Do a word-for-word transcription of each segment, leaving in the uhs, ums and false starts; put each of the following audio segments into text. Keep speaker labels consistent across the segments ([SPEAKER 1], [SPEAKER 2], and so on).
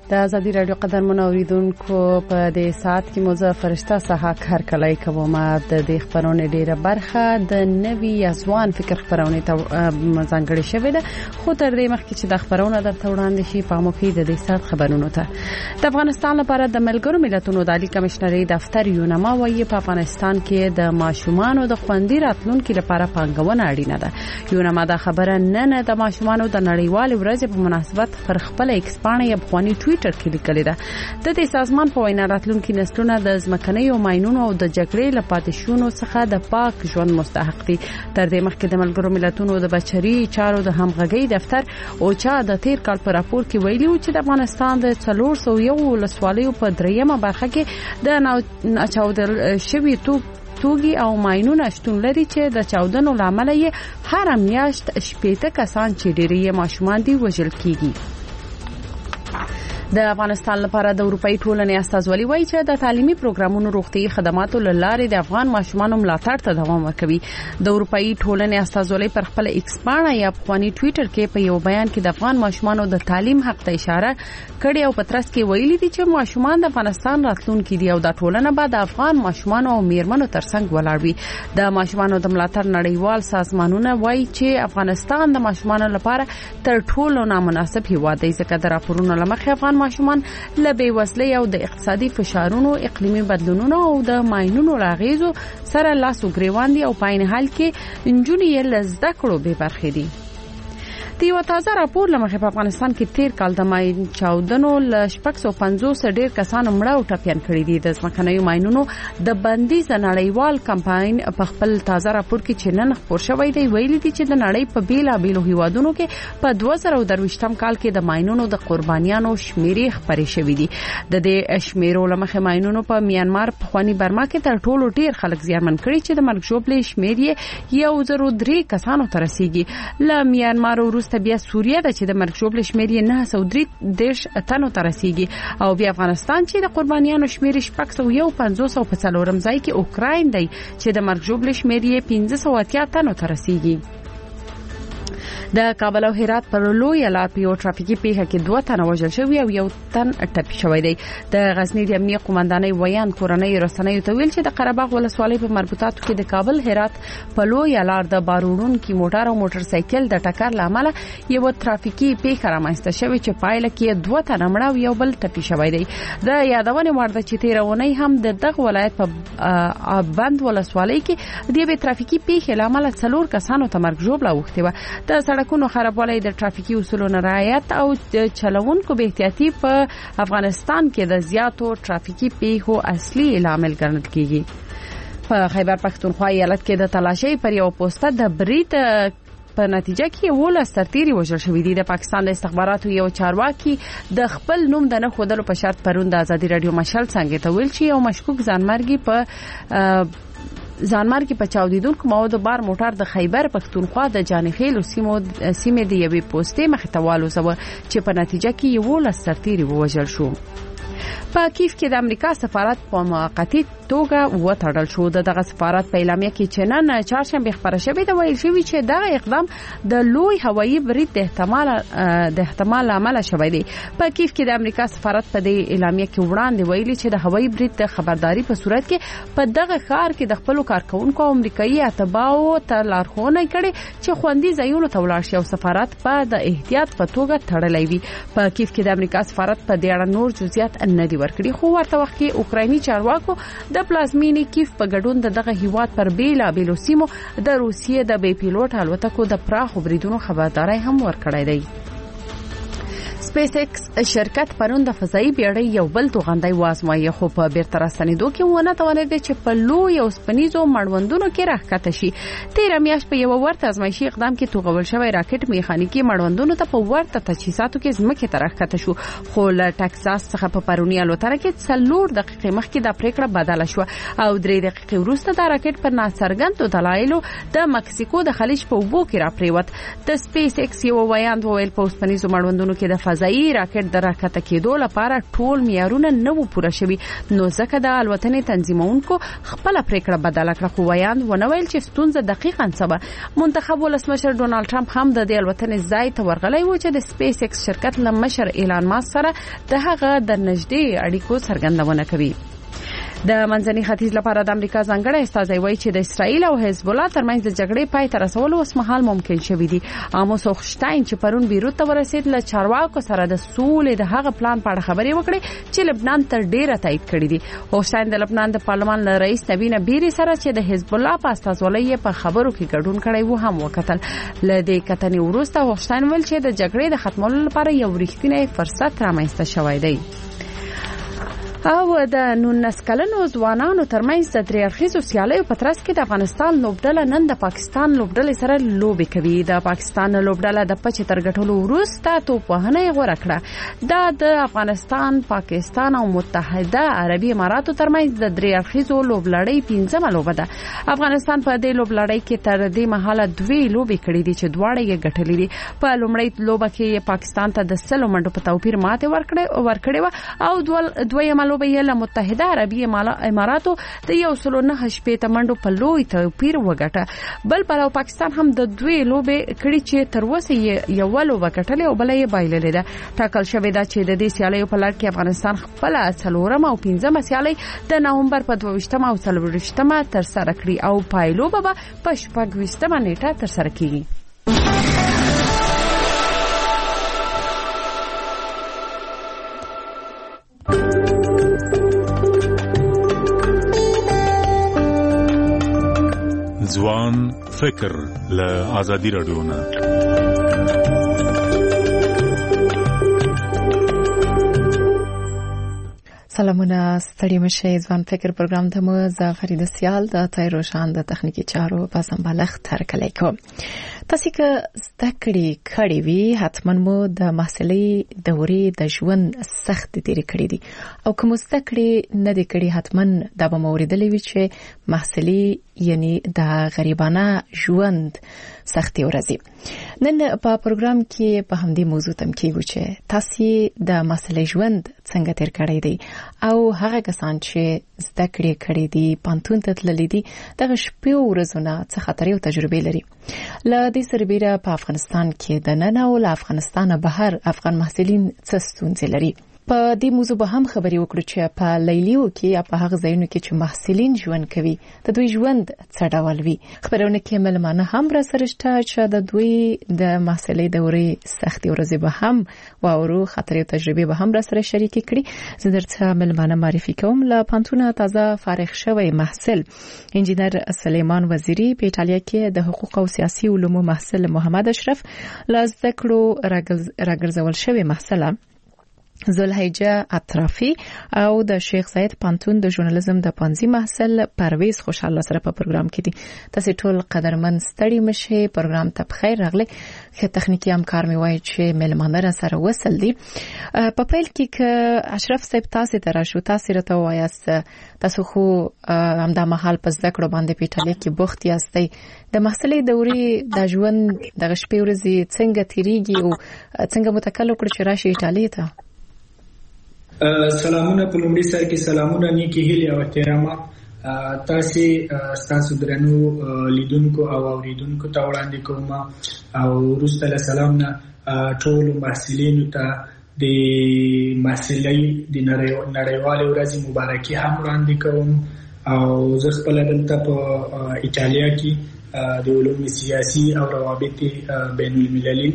[SPEAKER 1] د ازادي رادیو قدرمن اوریدونکو په دې ساعت کې موزه فرشته صحاک هر کله کومه د دې خبرونه ډیره برخه د نوي ځوان فکر خبرونه ته ځانګړې شوې ده خو تر دې مخکې چې د خبرونه درته وړاندې شي په موخې د دې ساعت خبرونه ته د افغانستان لپاره د ملګرو ملتونو د عالی کمشنري دفتر یونما وايي په افغانستان کې د ماشومانو د خوندي راتلونکو لپاره پانګونه اړینه ده. یونما دا خبره نن د ماشومانو د نړیوال ورځ په مناسبت پر خپل ایکس باندې افغاني ټویټر کې لیکلي ده. د دې سازمان په وینا راتلونکي نسلونه د ځمکنیو ماینونو او د جګړې لپاره شونو څخه د پاک ژوند مستحق دي. تر دې مخکې د ملګرو ملتونو د بشري چارو د همغږي دفتر او چا د تیر کال په راپور کې ویلي و چې د افغانستان د څلور سوه یو ولسوالیو په دریمه برخه کې د ناچاودل شوي توګي او ماینونه شتون لري چې د چاودنو لامل یې هر میاشت شپږ کسان چې ډېری ماشومان دي وژل کیږي. د افغانستان لپاره د اروپאי ټولنې استازولي وایي چې د تعلیمي پروګرامونو روغتي خدماتو لاره د افغان ماشومانو ملاتړ ته دوام ورکوي. د اروپאי ټولنې استازولي پر خپل ایکس باندې یا افغاني ټویټر کې په یو بیان کې د افغان ماشومانو د تعلیم حق ته اشاره کړې او په ترڅ کې ویلي دي چې ماشومان د افغانستان راتلونکي دي او د ټولنه بعد د افغان ماشومانو او میرمنو ترڅنګ ولاړ وي. د ماشومانو د ملاتړ نړیوال سازمانونه وایي چې افغانستان د ماشومانو لپاره تر ټولو نامناسب هیواد دی ځکه د راپورونو لمخې افغان ماشومان له بېوزلۍ او د اقتصادي فشارونو اقلیمي بدلونونو او د ماینونو لاغیزو سره لاس او ګریوان دي او په عین حال کې نجونې یې له زده کړو بې برخې دي. د یو تازه راپور لمخې په افغانستان کې تیر کال د ماین چاودنو ل شپږ سوه پنځوس ډیر کسان مړه او ټپيان کړي دي. د ځمکنیو ماینونو د بندیز نړیوال کمپاین په خپل تازه راپور کې چې نن خبر شوی دی ویلي دي چې د نړۍ په بیلا بیلو هیوادونو کې په دوه زره درویشتم کال کې د ماینونو د قربانیانو شمیرې خبرې شوې دي. د دې شمیرو لمخې ماینونو په میانمار په خواني برما کې تر ټولو ډیر خلک زیانمن کړي چې د مرګ ژوبلې شمیرې یو زره درې کسانو ته رسیدي. ل میانمار ته بیا سوریه ده چې د مرګ ژوبلې شمیر یې نه سوه درې دېرش تنو ته رسیږي او بیا افغانستان چې د قربانیانو شمیر شپږ سوه یو پنځوس او په څلورم ځای کې اوکراین دی چې د مرګ ژوبلې شمیر یې پنځه سوه اتیا تنو ته رسیږي. د کابل او هرات پر لوی لار په یو ټرافیکي پیښه کې دوه تنه وژل شوي او یو تن ټپي شوی دی. د غزنی د امنیه قومندانۍ ویان کورنۍ رسنیو ته ویل چې د قره باغ ولسوالۍ په مربوطاتو کې د کابل هرات په لوی لار د باروړونکو موټر او موټر سایکل د ټکر لامل یو ټرافیکي پیښه رامنځته شوې چې پایله کې دوه تنه مړه او یو بل ټپي شوی دی. د یادونه ورده چې تیرونی هم د دغه ولایت په بند ولسوالۍ کې د یو ټرافیکي پیښې لامل څلور کسانو ته مرګ ژوبله اوښتې و. د سړکونو خرابوالی د ټرافیکي اصولو نه رعایت او د چلوونکو بې احتیاطي په افغانستان کې د زیاتو ټرافیکي پیښو اصلي عامل ګڼل کیږي. په خیبر پښتونخوا ایالت کې د تلاشۍ پر یو پوسټه د برید په نتیجه کې ولس سرتیري وژل شوی دي. د پاکستان د استخباراتو یو چارواکي د خپل نوم د نه خودلو په شرط پرون د ازادي رادیو مشال څنګه ته ویل چې یو مشکوک ځانمرګي په ځانمرګي په چاودیدونکو موادو بار موټر د خیبر پښتونخوا د جانخیل سیمو سیمې د یوې پوسټې مخې ته والوزه چې په نتیجه کې یو ولس سرتیري ووژل شو. په کیف کې د امریکا سفارت په موقتی توګه وټاړل شو. دغه سفارت په اعلامیه کې چې نن چهارشنبه خبره شوې ده ویل شوی چې دغه اقدام د لوی هوایي برید د احتمال د احتمال عمل شوی دی. په کیف کې د امریکا سفارت په دې اعلامیه کې وړاندې ویلي چې د هوایي برید د خبرداري په صورت کې په دغه ښار کې د خپل کارکونکو امریکایي اتباعو ته لارښوونه کړې چې خوندي ځایونو ته ولاړ شي او سفارت په د احتیاط په توګه تړلی وي. په کیف کې د امریکا سفارت په دې اړه نور جزئیات نه دی ورکړي خو ورته وخت کې اوکرایني چارواکو د پلازمینې کیف په ګډون د دغه هیواد پر بیلا بیلو سیمو د روسیې د بې پیلوټ الوتکو د پراخو بریدونو خبرداري هم ورکړې ده. سپیس ایکس شرکت پرون د فضایي بیړۍ یو بل توغندی وازمایي خو په بیرته راستنېدو کې ونه توانید چې په لوی او سپنیزو مړوندونو کې راښکته شي. تیر میاشت په یو ورته ازمایشي اقدام کې توغول شوی راکټ میخانیکي مړوندونو ته په ورته تجهیزاتو کې ځمکې ته راښکته شو خو له ټکساس څخه په پرونی الوتنه کې څلور دقیقې مخکې د پریکړه بدله شو او درې دقیقې وروسته د راکټ پر ناڅرګندو دلایلو د مکسیکو د خلیج په اوبو کې راپریوت. د سپیس ایکس یو ویاند وویل په اوسپنیزو مړوندونو کې د فضا فضایي راکټ د راکته کېدو لپاره ټول معیارونه نه وو پوره شوي، نو ځکه د الوتنې تنظیمونکو خپل پریکړه بدله کړه. خو ویاند ونه ویل چې ستونزه دقیقاً څه وه. منتخب ولسمشر ډونالد ټرمپ هم د دې الوتنې ځای ته ورغلی و چې د سپیس ایکس شرکت له مشر ایلان ماسک سره د هغه د نږدې اړیکو څرګندونه کوي. د منځني ختیځ لپاره د امریکا ځانګړی استازی وایي چې د اسرائیل او حزب الله ترمنځ د جګړې پای ته رسول اوسمهال ممکن شوی دی. آموس هوخشتاین چې پرون بیروت ته ورسید له چارواکو سره د سولې د هغه پلان په اړه خبرې وکړې چې لبنان تر ډیره تایید کړی دی. هوخشتاین د لبنان د پارلمان له رئیس نبی بیری سره چې د حزب الله په استازولۍ په خبرو کې ګډون کړی و هم وکتل. له دې کتنې وروسته هوخشتاین ویل چې د جګړې د ختمولو لپاره یو رښتینی فرصت رامنځته شوی دی. او د نولس کلنو ځوانانو ترمنځ د درې اړخیزو سیالیو په ترڅ کې د افغانستان لوبډله نن د پاکستان لوبډلې سره لوبې کوي. د پاکستان لوبډله د پچې تر ګټلو وروسته توپ وهنه غوړه کړه. دا د افغانستان، پاکستان او متحده عربي اماراتو ترمنځ د درې اړخیزو لوبلړۍ پنځمه لوبه ده. افغانستان په دې لوبلړۍ کې تر دې مهاله دوه لوبې کړې دي چې دواړه یې ګټلې دي. په لومړۍ لوبه کې پاکستان ته د سلو منډو په توپیر ماته ورکړې ورکړې او دویمه به یې له متحده عربي اماراتو د یو سلو نه شپېته منډو په لوی توپیر وګټه. بل پلو پاکستان هم د دوی لوبې کړي چې تر اوسه یې یو لوبه ګټلې او بل یې بایللې ده. ټاکل شوی ده چې د دې سیالیو په لړ کې افغانستان خپل څلورم او پنځمه سیالي د نومبر په دوه ویشتمه او څلور ویشتمه تر سره کړي او پایلوبه به په شپږ ویشتمه نیټه تر سره کیږي.
[SPEAKER 2] ځوان فکر له آزادي رادیو نه.
[SPEAKER 3] سلامونه، ستړي مشه. ځوان فکر پروګرام ته مو زه فرید سیال د تایروشان د تخنیکی چارو په سمبالښت هرکلی کوم. تاسو که زده کړې کړې وي حتما مو د محصلي دورې د ژوند سخت تیرې کړې دي او که مو زده کړې نه دي کړې حتما دا به مو اوریدلې وي چې محصلي یعنی د غریبانه ژوند سختي ورځي. نن په پروګرام کې په همدې موضوع تم کېږو چې تاسو د محصلي ژوند څنګه تیر کړی دی او هغه کسان چې زده کړې کړې دي پانتون ته تللي دي دغه شپې او ورځونه څه خطرې او تجربې لري. له دې سربېره په افغانستان کې د نن او له افغانستانه بهر افغان محصلین څه ستونزې لري. په دې موضوع به هم خبرې وکړو چې په لیلیو کې یا په هغه ځایونو کې چې محصلین ژوند کوي د دوی ژوند څه ډول وي. خبرونه کې ملمانه هم را سره شته چې د دوی د محصلي دورې سختي ورځې به هم واورو، خطرې او تجربې به هم را سره شریک کړي. زه درته ملمانه معرفي کوم. له پانتونه تازه فارغ شوی محصل انجینر سلیمان وزیری په ایټالیا کې د حقوق او سیاسي علومو محصل محمد اشرف، له زده کړو راګرځول شوی محصل زلحیجه اطرافی او د شیخ زاید پانتون د ژورنالیزم د پانزي محصل پرویز خوشاله سره په پروګرام کې دي. تاسو ټول قدرمن ستړي مشه. پروګرام ته بخیر راغلی. که تخنیکی همکار می وایي چې ملمانه را سره وصل دي. په پیل کې که اشرف صاحب تاسو ته راشو، تاسو راته وایاست تاسو خو همدا محل په زده کړو باندې په ایټالیا کې بوخت یاستئ. د محصلي دورې د ژوند د شپې ورځې څنګه تیریږي او څنګه متکلم کړ چې راشي ایټالیا ته؟
[SPEAKER 4] سلامونه. په لومړي سر کې سلامونه، نیکی هیلې او احترامات تاسو تاسو درنو لیدونکو او اوریدونکو ته وړاندې کوم او وروسته له سلام نه ټول محصلینو ته د محصلۍ د نړیوالې ورځې مبارکي هم وړاندې کوم. او زه خپله دلته په ایټالیا کې د علوم سیاسي او روابط بین المللي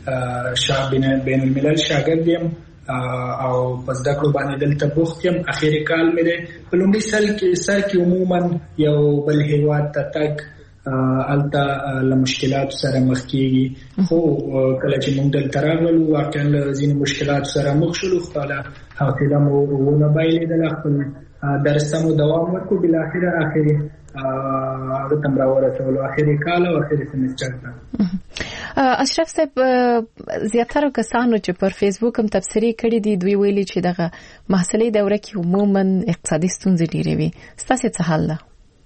[SPEAKER 4] بین الملل شاګرد یم او په زده کړو باندې دلته بوخت یم. اخیری کال مې دی. په لومړي سر کې سر کې عموما یو بل هیواد ته تګ الته له مشکلاتو سره مخ کېږي، خو کله چې موږ دلته راغلو واقعا له ځینې مشکلاتو سره مخ شولو. خپله حوصله مو ونه بایلېدله، خپل درس ته مو دوام ورکړو. بالاخره اخري هغه ته راورسولو، اخري کال او اخري سمستر ته.
[SPEAKER 3] اشرف صاحب، زیاتره کسانو چې پر فیسبوک هم تبصرې کړې دي دوی ویلي چې دغه محصلي دوره کې عموما اقتصادي ستونزې ډېرې وي. ستاسو څه حل ده؟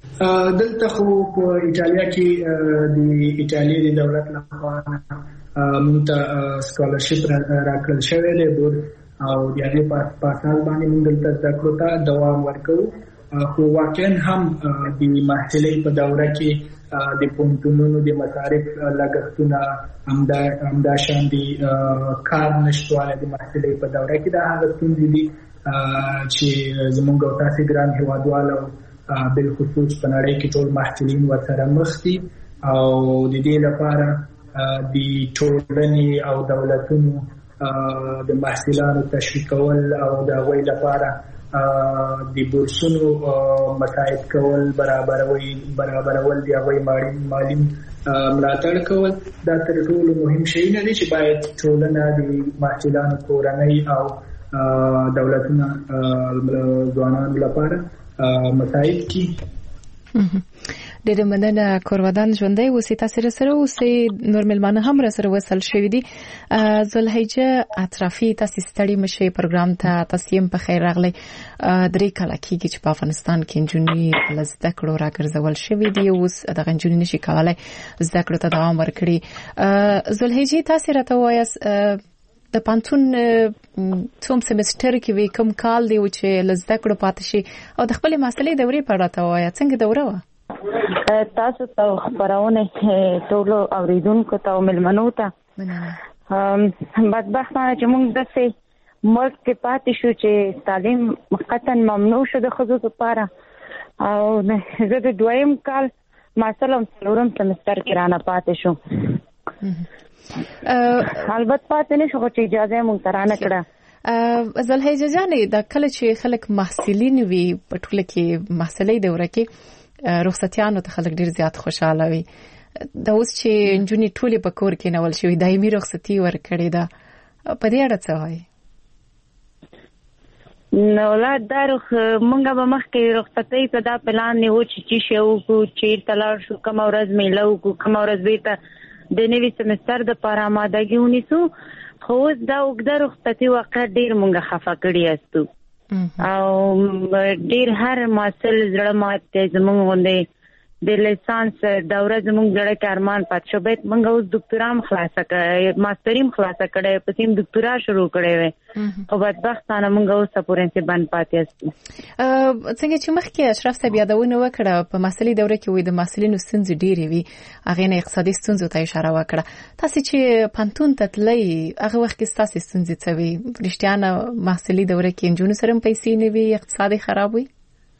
[SPEAKER 4] دلته خو په ایټالیا کې د ایټالیا د دولت لخوا موږ ته سکالرشپ راکړل شوی دی او د هغې په اساس باندې موږ دلته زده کړو ته دوام ورکوو. خو واقعا هم د محصلۍ په دوره کې د پوهنتونونو د مصارف لګښتونه همداشان د کار نشتوالی د محصلۍ په دوره کې دا هغه ستونزې دي چې زموږ او تاسې ګران هېوادوالو بالخصوص په نړۍ کې ټول محصلین ورسره مخ دي او د دې لپاره د ټولنې او دولتونو د محصلانو تشویقول او د هغوی لپاره د بورسونو مساعد کول برابرول برابرول د هغوی مالي ملاتړ کول دا تر ټولو مهم شیونه دي چې باید ټولنه د محصلانو کورنۍ او دولتونه ځوانانو لپاره مساعد کی.
[SPEAKER 3] ډېر مننه کورودان ژوندۍ اوسې تاسو سره اوسې نور ملمانه هم را سره وصل شوي دي. ذوالحجه اطرافي تاسو ستړي مشه پروګرام ته تاسو په خیر راغلی. درې کاله کېږي چې په افغانستان کې انجونی لزده کړو راګرځول شوي دي اوس دغه انجونی نشي کولای زده کړو ته دوام ورکړي. ذوالحجه تاسو راته وایاست د پانتون څوم سمستر کې وی کوم کال دی چې لزده کړو پاتې شي او د خپل مسلې دورې په اړه ته وایي څنګه دوره و؟
[SPEAKER 5] تاسو ته خبرونه ټول اوریدونکو ته ملمنو ته بدبختانه چې موږ داسې ملک کې پاتې شو چې تعلیم قطعا ممنوع شو د ښځو لپاره او زه د دویم کال مثلا څلورم سمستر کې رانه پاتې شو. البته پاتې نه شو چې اجازه مونږ ترانه کړه.
[SPEAKER 3] ذوالحجه جانې دا کله چې خلک محصلین وي په ټوله کې محصلۍ دوره کې رخصتیانو ته خلک ډیر زیات خوشاله وي. دا اوس چې انجونی ټولې په کور کې نول شوی دایمي رخصتي ورکړې ده په دې اړه څه وایي؟
[SPEAKER 5] نو لا دا رخ مونږه به مخکې رخصتۍ په دا پلان نه و چې چې شو کو چیرته لاړ شو کوم ورځ میلو کو کوم ورځ بیرته د نوي سمستر د پاره آمادګي ونیسو. خو اوس دا اوږده رخصتي واقع ډېر مونږه خفه کړي استو او ډېر هر محصل زړه مات دی زمونږ غوندې د لیسانس دوره زمونږ زړه کې ارمان پات شو باید مونږ اوس دکتورام خلاصه کړی ماستریم خلاصه کړی پسې هم دکتورا شروع کړی وی خو بدبختانه مونږ اوس پورې بند پاتې استو.
[SPEAKER 3] څنګه چې مخکې اشرف صاحب یادونه وکړه په محصلي دوره کې وي د محصلینو ستونزې ډېرې وي هغې نه اقتصادي ستونزو ته اشاره وکړه. تاسې چې پانتون ته تلئ هغه وخت کې ستاسې ستونزې څه وي؟ رښتیانه محصلي دوره کې نجونو سره هم پیسې نه وي اقتصاد خراب وي؟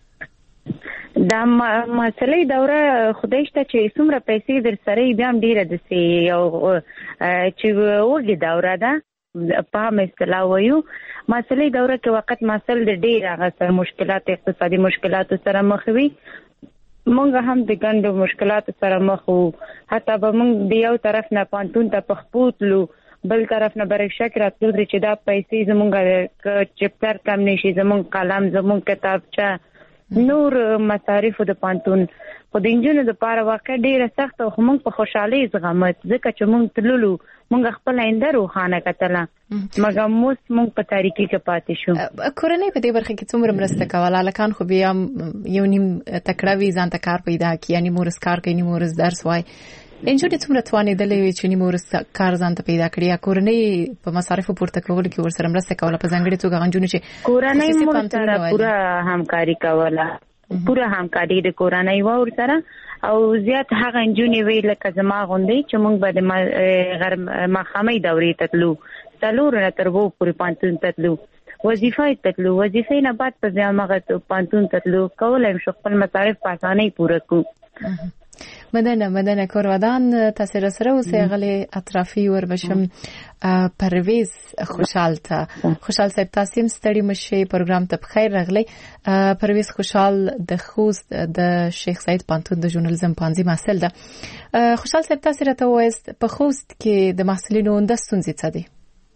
[SPEAKER 5] دا مسلې دوره خدای شته چې څومره پیسې در سره بیا هم ډیره دسي یو چې وګړي دوره ده په هم اصطلاح وایو. مسلې دوره کې وخت مسل د ډیر هغه سره مشکلات اقتصادي مشکلات سره مخ وي. مونږ هم د ګڼو مشکلات سره مخ وو حتی به مونږ د یو طرف نه پانتون ته پخپوتلو بل طرف نه برښک راتلو چې دا پیسې زمونږ چپټر کم نشي زمونږ قلم زمونږ کتابچه نور مصارف د پانتون خو د انجونو د پاره واقع ډیره سخت او موږ په خوشحالي زغمت ځکه چې موږ تللو موږ خپل آینده روښانه کتله مګر موږ موږ په تاریکی کې پاتې شو.
[SPEAKER 3] کورنۍ په دې برخه کې څومره مرسته کوله؟ لکان خو بیا یو نیم تکړه وي ځان ته کار پیدا کی یعنی مورس کار کوي مورس درس وای انجونې څومره توانېدلې وي چې مورس کار ځان ته پیدا کړي یا کورنۍ په مصارفو پورته کولو کې ورسره مرسته کوله په ځانګړي توګه انجونې چې
[SPEAKER 5] کورنۍ مور سره پوره همکاري کوله پوره همکاري د کورنۍ و ورسره او زیات هغه انجونې وی لکه زما غوندې چې موږ به د مخامې دورې تللو څلور نه تر وو پورې پانتون تللو وظیفه تللو وظیفه نه بعد په ځامغه پانتون تللو کولای شو خپل مصارف په اسانۍ پوره کو.
[SPEAKER 3] مننه مننه کورودان تاسو سره اوسئ غلي اطرافي ور بشم پرویز خوشحال ته خوشحال صاحب تاسو ستړي مشه پروګرام ته بخیر راغلی. پرویز خوشحال د خوست د شیخ سعید پانتون د ژورنالیزم پانځي محصل ده. خوشحال صاحب تاسو راته وایست په خوست کې د محصلینو د ستونزې څه دي؟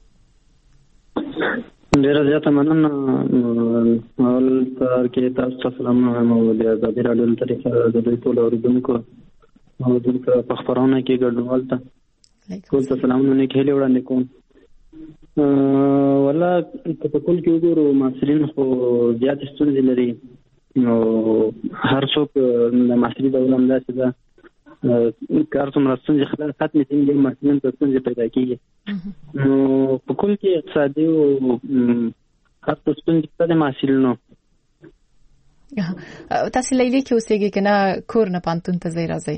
[SPEAKER 6] ډیره زیاته مننه اول تر کې تاسو سلام نو د ازادي راډیو طریقه د دوی ټول اوریدونکو او دلته په خبرونه کې ګډوال ته ټول سلامونه کې هلي وړاندې کوم. ولا په ټول کې وګورو محصلین خو زیات ستونزې لري نو هر څوک د محصلي دوره هم داسې ده کار څومره ستونزې خلاص ختمې شي نو محصلین ته ستونزې پیدا کېږي. نو په کل کې اقتصادي او هر څه ستونزې شته د محصلینو.
[SPEAKER 3] تاسو لیلې کې اوسېږئ که نه کور نه پوهنتون ته ځئ راځئ؟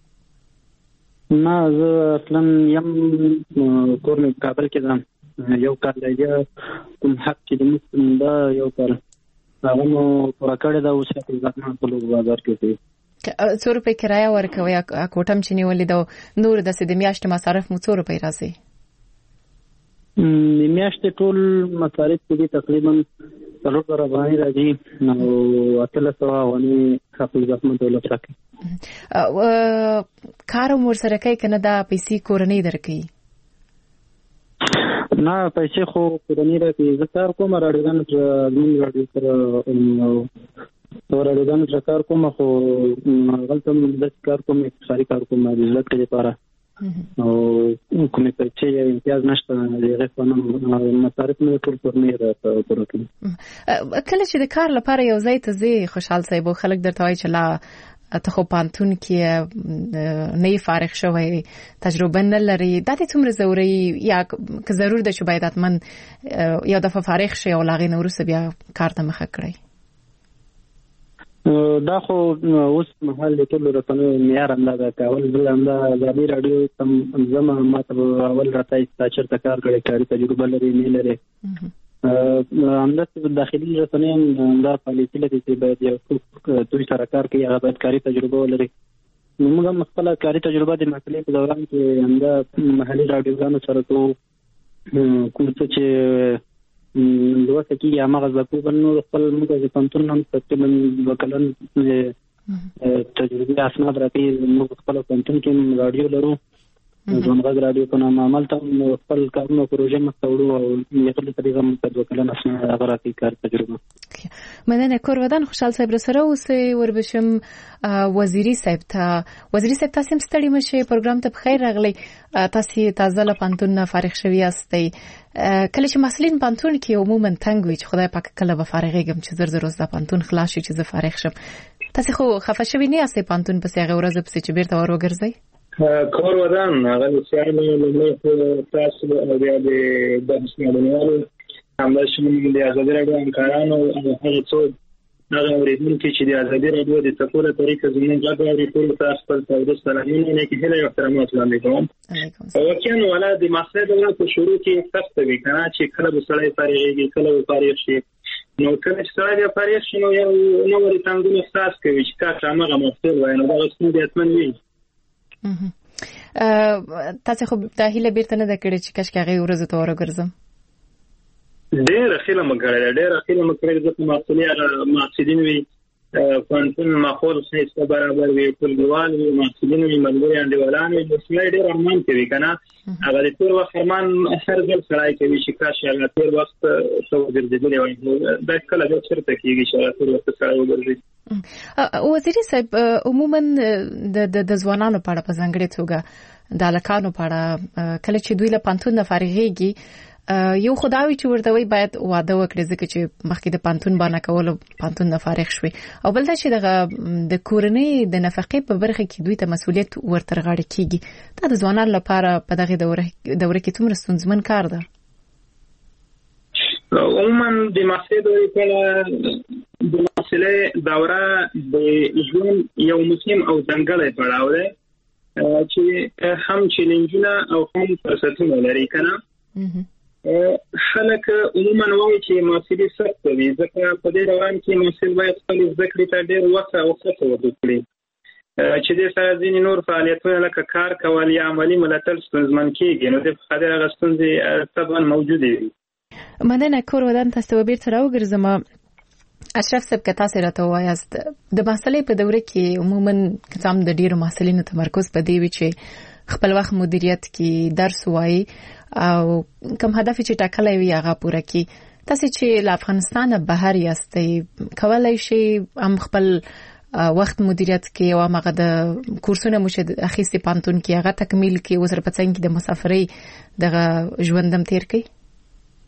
[SPEAKER 6] نه زه اصلا یم کور مې کابل کې ده. یو کال دی کوم حق چې د موږ ده یو کال هغه مو پوره کړې ده. اوس یې ځکه په لوګ بازار کې دی
[SPEAKER 3] څو روپۍ کرایه ورکوئ کوټه م چې نیولې ده نور داسې د میاشتې مصارف مو څو روپۍ راځي؟
[SPEAKER 6] د میاشتې ټول مصارف چې دي تقریبا څلور زره افغانۍ راځي نو اتلس سوه افغانۍ حافظ احمد دولت راکوي.
[SPEAKER 3] کار هم ورسره کوئ که نه دا پیسې کورنۍ درکوي؟
[SPEAKER 6] نه پیسې خو کورنۍ راکوي. زه کار کوم راډیوګانو سره زموږ راډیو سره راډیوګانو سره کار کوم خو هلته هم داسې کار کوم اقتصادي کار کوم د زده کړې لپاره او کومې پیسې یا امتیاز نشته د هغې په نوم مصارف مې ټول کورنۍ راته پوره کوي.
[SPEAKER 3] کله چې د کار لپاره یو ځای ته ځې خوشحال صاحب او خلک درته وایي چې لا ته خو پوهنتون کې نه یې فارغ شوی تجربه نه لري دا دې څومره ضروري یا که ضرور ده چې باید حتما یو دفعه فارغ شي او له هغې نه وروسته بیا کار ته مخه کړئ؟
[SPEAKER 6] دا خو اوس مهال د ټولو رسنیو معیار همدا ده که اول زه همدا ازادي راډیو ته ځمه ما ته به اول راته ستا چېرته کار کړی کاري تجربه لري نه لري همداسې داخلي رسنۍ هم همدا پالیسي لري چې باید یو څوک دوی سره کار کوي هغه باید کاري تجربه ولري. نو موږ هم خپله کاري تجربه د محصلۍ په دوران کې همدا محلي راډیوګانو سره کوو کوم څه چې لوسته کېږي هماغه زده کوو. بل نور خپل موږ د پوهنتون هم تقریبا دوه کلن تجربې اسناد راکوي. موږ خپله پوهنتون کې راډیو لرو ځوانغږ راډیو په نامه همالته هم خپل کارونه پروژې مخته وړو او یغلې طریقه موږ ته دوه کلن اسناد هغه راکوي کار تجربه.
[SPEAKER 3] مننه کور ودان خوشحال صاحب رسره اوسئ. وربشم وزیري صاحب ته وزیري صاحب تاسو هم ستړي مشئ پروګرام ته بخیر راغلی. تاسو تازه له پوهنتون نه فارغ شوي یاستئ. کله چې محصلین پوهنتون کې عموما تنګ وي چې خدای پاک کله به فارغېږم چې زر زر اوس د پوهنتون خلاص شي چې زه فارغ شم تاسو خو خفه شوي نه یاستئ پوهنتون پسې هغې ورځې پسې چې بیرته ور وګرځئ؟
[SPEAKER 7] کور ودان هغه سیالو لومړی تاسو او بیا د بحث مېلمنوالو همداسې د ازادي راډیو همکارانو او هغه څوک هغه اورېدونکي چې د ازادي راډیو د څپو له طریقه زموږ غږ اوري ټولو ته خپل تودې سلامونه نیکې هیلې او احترامات وړاندې کوم. واقعا ولا د محصلۍ دوره په شروع کې سخته وي که نه چې کله به سړی فارغېږي کله به فارغ شي نو کله چې سړی بیا فارغ شي نو یو نوی تنګون احساس کوي چې کاش هماغه محصل وای نو دغه ستونزې حتما وي.
[SPEAKER 3] تاسو خو دا هیله بیرته نه ده کړې چې کاشکې هغې ورځو ته ورګرځم؟
[SPEAKER 7] ډېره هیله مې کړې ده ډېره هیله مې کړې ده چې محصلي هغه محصلین وي پوهنتون ماحول ښایسته برابر وي ټولګیوال وي محصلین وي ملګري انډیوالان وي نو سړی ډېر ارمان کوي که نه هغه د تېر وخت ارمان هر ځل سړی کوي چې کاش هغه تېر وخت ته وګرځېدلی وای دا کله بیا چېرته کېږي چې هغه تېر وخت سړی وګرځي.
[SPEAKER 3] وزیري صاحب عموما د ځوانانو په اړه په ځانګړې توګه د هلکانو په اړه کله چې دوی له پوهنتون نه فارغېږي یو خو دا وي چې ورته وایي باید واده وکړي ځکه چې مخکې د پوهنتون بانه کولو پوهنتون نه فارغ شوي او بل دا چې دغه د کورنۍ د نفقې په برخه کې دوی ته مسؤلیت ورتر غاړه کېږي دا د ځوانانو لپاره په دغه دوره کې څومره ستونزمن کار ده؟
[SPEAKER 7] عموما د محصلۍ دورې کله د محصلۍ دوره د ژوند یو مهم او ځانګړی پړاو دی چې هم چیلنجونه او هم فرصتونه لري که نه خلک عموما وایي چې محصلي سخته وي ځکه په دې دوران کې محصل باید خپلې زده کړې ته ډېر وخت او هڅه وکړي چې دې سره ځینې نور فعالیتونه لکه کار کول یا عملي ملاتړ ستونزمن کېږي نو دې په خاطر هغه ستونزې طبعا موجودې وي.
[SPEAKER 3] مننه کور ودان تاسو به بیرته راوګرځم. اشرف صاحب که تاسو راته وایاست د محصلۍ په دوره کې عموما که څه هم د ډېرو محصلینو تمرکز په دې وي چې خپل وخت مدیریت کې درس وایي او کوم هدف چې ټاکلی وي هغه پوره کړي. تاسو چې له افغانستانه بهر یاستئ کولی شئ هم خپل وخت مدیریت کې او هغه د کورسونه مو چې اخیستي پوهنتون کې هغه تکمیل کړي اوس ورپسې کې د مسافرۍ دغه ژوند هم تیر کړئ؟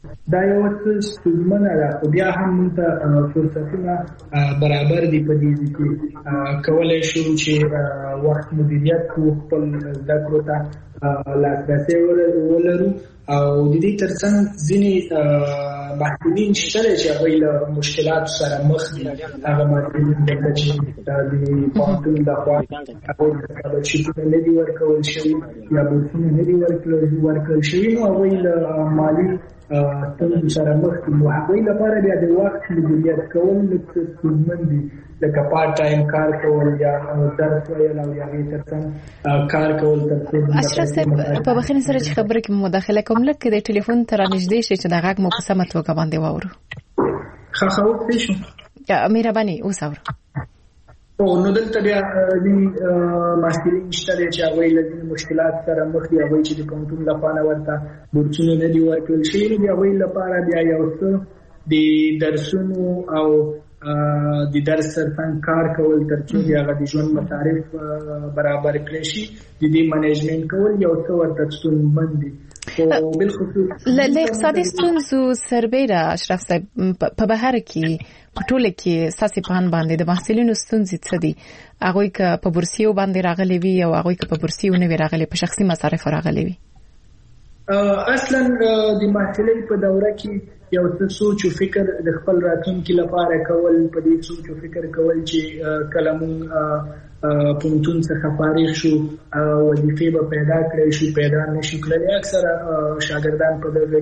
[SPEAKER 4] دا یو څه ستونزمنه ده، خو بیا هم موږ ته فرصتونه برابر دي په دې کې کولی شو چې وخت مدیریت کوو، خپل زده کړو ته لاسرسی ولرو. او د دې ترڅنګ ځینې محصلین شته چې هغوی له مشکلاتو سره مخ دي. هغه محصلین دلته چې د پوهنتون لخوا هغوی ته سکالرشیپونه نه دي ورکول شوي یا بورسونه نه دي ورکړل شوي، نو هغوی له مالي ستونزو سره مخ دي. نو هغوی لپاره بیا د وخت مدیریت کول لږ څه ستونزمن دي، لکه پارت ټایم کار کول یا درس ویل او یا هغې ترڅنګ کار کول.
[SPEAKER 3] اشرف صاحب په بخښنې سره چې خبره کې مداخله کوم، لکه د ټلیفون ته رانږدې شئ چې د غږ مو په سمه توګه باندې واورو.
[SPEAKER 4] ښه ښه وکړی شو،
[SPEAKER 3] مهرباني اوس اورو.
[SPEAKER 4] او نو دلته بیا ځینې محصلین شته دی چې هغوی له ځینې مشکلات سره مخ دي، هغوی چې د پوهنتون لخوا نه ورته بورسونه نه دي ورکړل شوي، نو د هغوی لپاره بیا یو څه د درسونو او د درس سرڅنګ کار کول تر څو هغه د ژوند مصارف برابر کړي شي، د دې منیجمنت کول یو څه ورته ستونزمن دي.
[SPEAKER 3] له اقتصادي ستونزو سربیره اشرف صاحب په بهر کې په ټوله کې ساسي پان باندې د محصلینو ستونزې څه دي؟ هغوی که په بورسیو باندې راغلي وي او هغوی که په بورسیو نه وي راغلي، په شخصي مصارفو راغلي وي؟
[SPEAKER 4] اصلا د محصلۍ په دوره کې یو څه سوچ او فکر د خپل راتلونکي لپاره کول، په دې سوچ او فکر کول چې کله موږ پوهنتون څخه فارغ شو وظیفې به پیدا کړی شو، پیدا نشو کړلی. اکثره شاګردان په دغه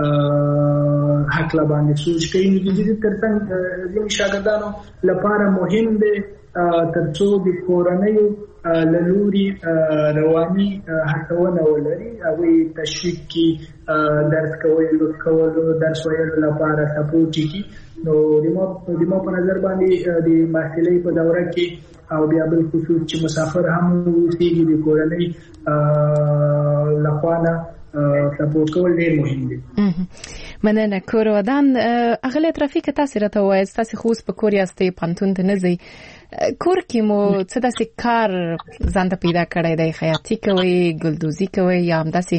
[SPEAKER 4] هکله باندې سوچ کوي. نو د دې ترڅنګ ځینې شاګردانو لپاره مهم دی تر څو د کورنیو له لوري رواني هڅونه ولري، هغوی تشویق کړي، درس کولو کولو درس ویلو لپاره سپورټ کړي. نو د ما په نظر باندې د محصلۍ په دوره کې او بیا بل خصوص چې مسافر هم اوسېږي، د کورنۍ لخوا نه سپورټ کول ډېر مهم دي.
[SPEAKER 3] مننه. کور ودان اغلی اطرافي که تاسې راته ووایاست، تاسې خو اوس په کور یاستئ، پوهنتون ته نه ځئ، کور کې مو څه داسې کار ځان ته پیدا کړی دی؟ خیاطي کوئ، ګلدوزي کوئ، یا همداسې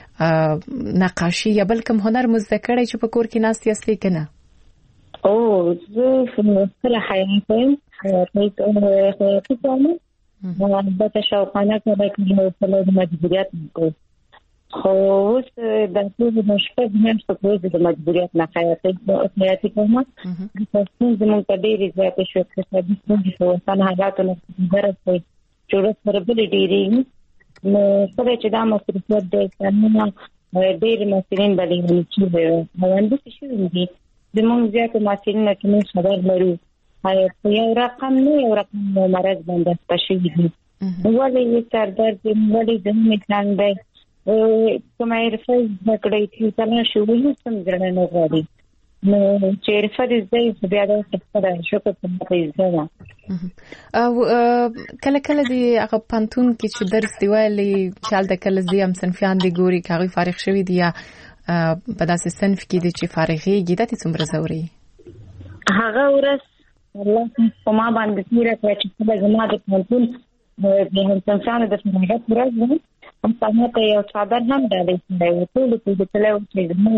[SPEAKER 3] نقاشي یا بل کوم هنر مو زده کړی چې په کور کې ناست یاستئ که نه؟
[SPEAKER 5] او زه خپله خیاطي کوم، خیاطي کوم، البته شوقانه کار کوم، خپله د مجبوریت نه کوم. خو اوس د ټول مشکل میاشتو کې د مجبوریت نه خیاطي خیاطي کوم. ستونزې مونږ ته ډېرې زیاتې شوې، اقتصادي ستونزې په وطن حالاتو نه درسته جوړښت سره بلې ډېرېږي. نو کله چې دا مصروفیت دی قانونه ډېرې محصلین به لیوني کېږي او همداسې شوي دي. زموږ زیاتو محصلینو کې موږ خبر لرو یو رقم نه یو رقم مرض باندې اخته شوي دي. ولې یې سردرد دی، ولې زموږ ځان دی کومه حرفه زده کړئ چې کله شو هېڅ هم زړه نه غواړي. نو چې حرفه دې زده یې خو بیا داسې خپله شکر په مخه یې زده ده.
[SPEAKER 3] او کله کله د هغه پوهنتون کې چې درس دی ویلی چې هلته کله ځي هم صنفیان دې ګوري که هغوی فارغ شوي دي یا په داسې صنف کې دي چې فارغېږي، دا دې څومره ځوري؟
[SPEAKER 5] هغه ورځ الله په ما باندې تېره کړه چې کله زما د پوهنتون د همصنفیانو د فارغت ورځ وه، همصنفه ته یو څادر هم ډالۍ کړی و. ټولو ته د تللی و چې زموږ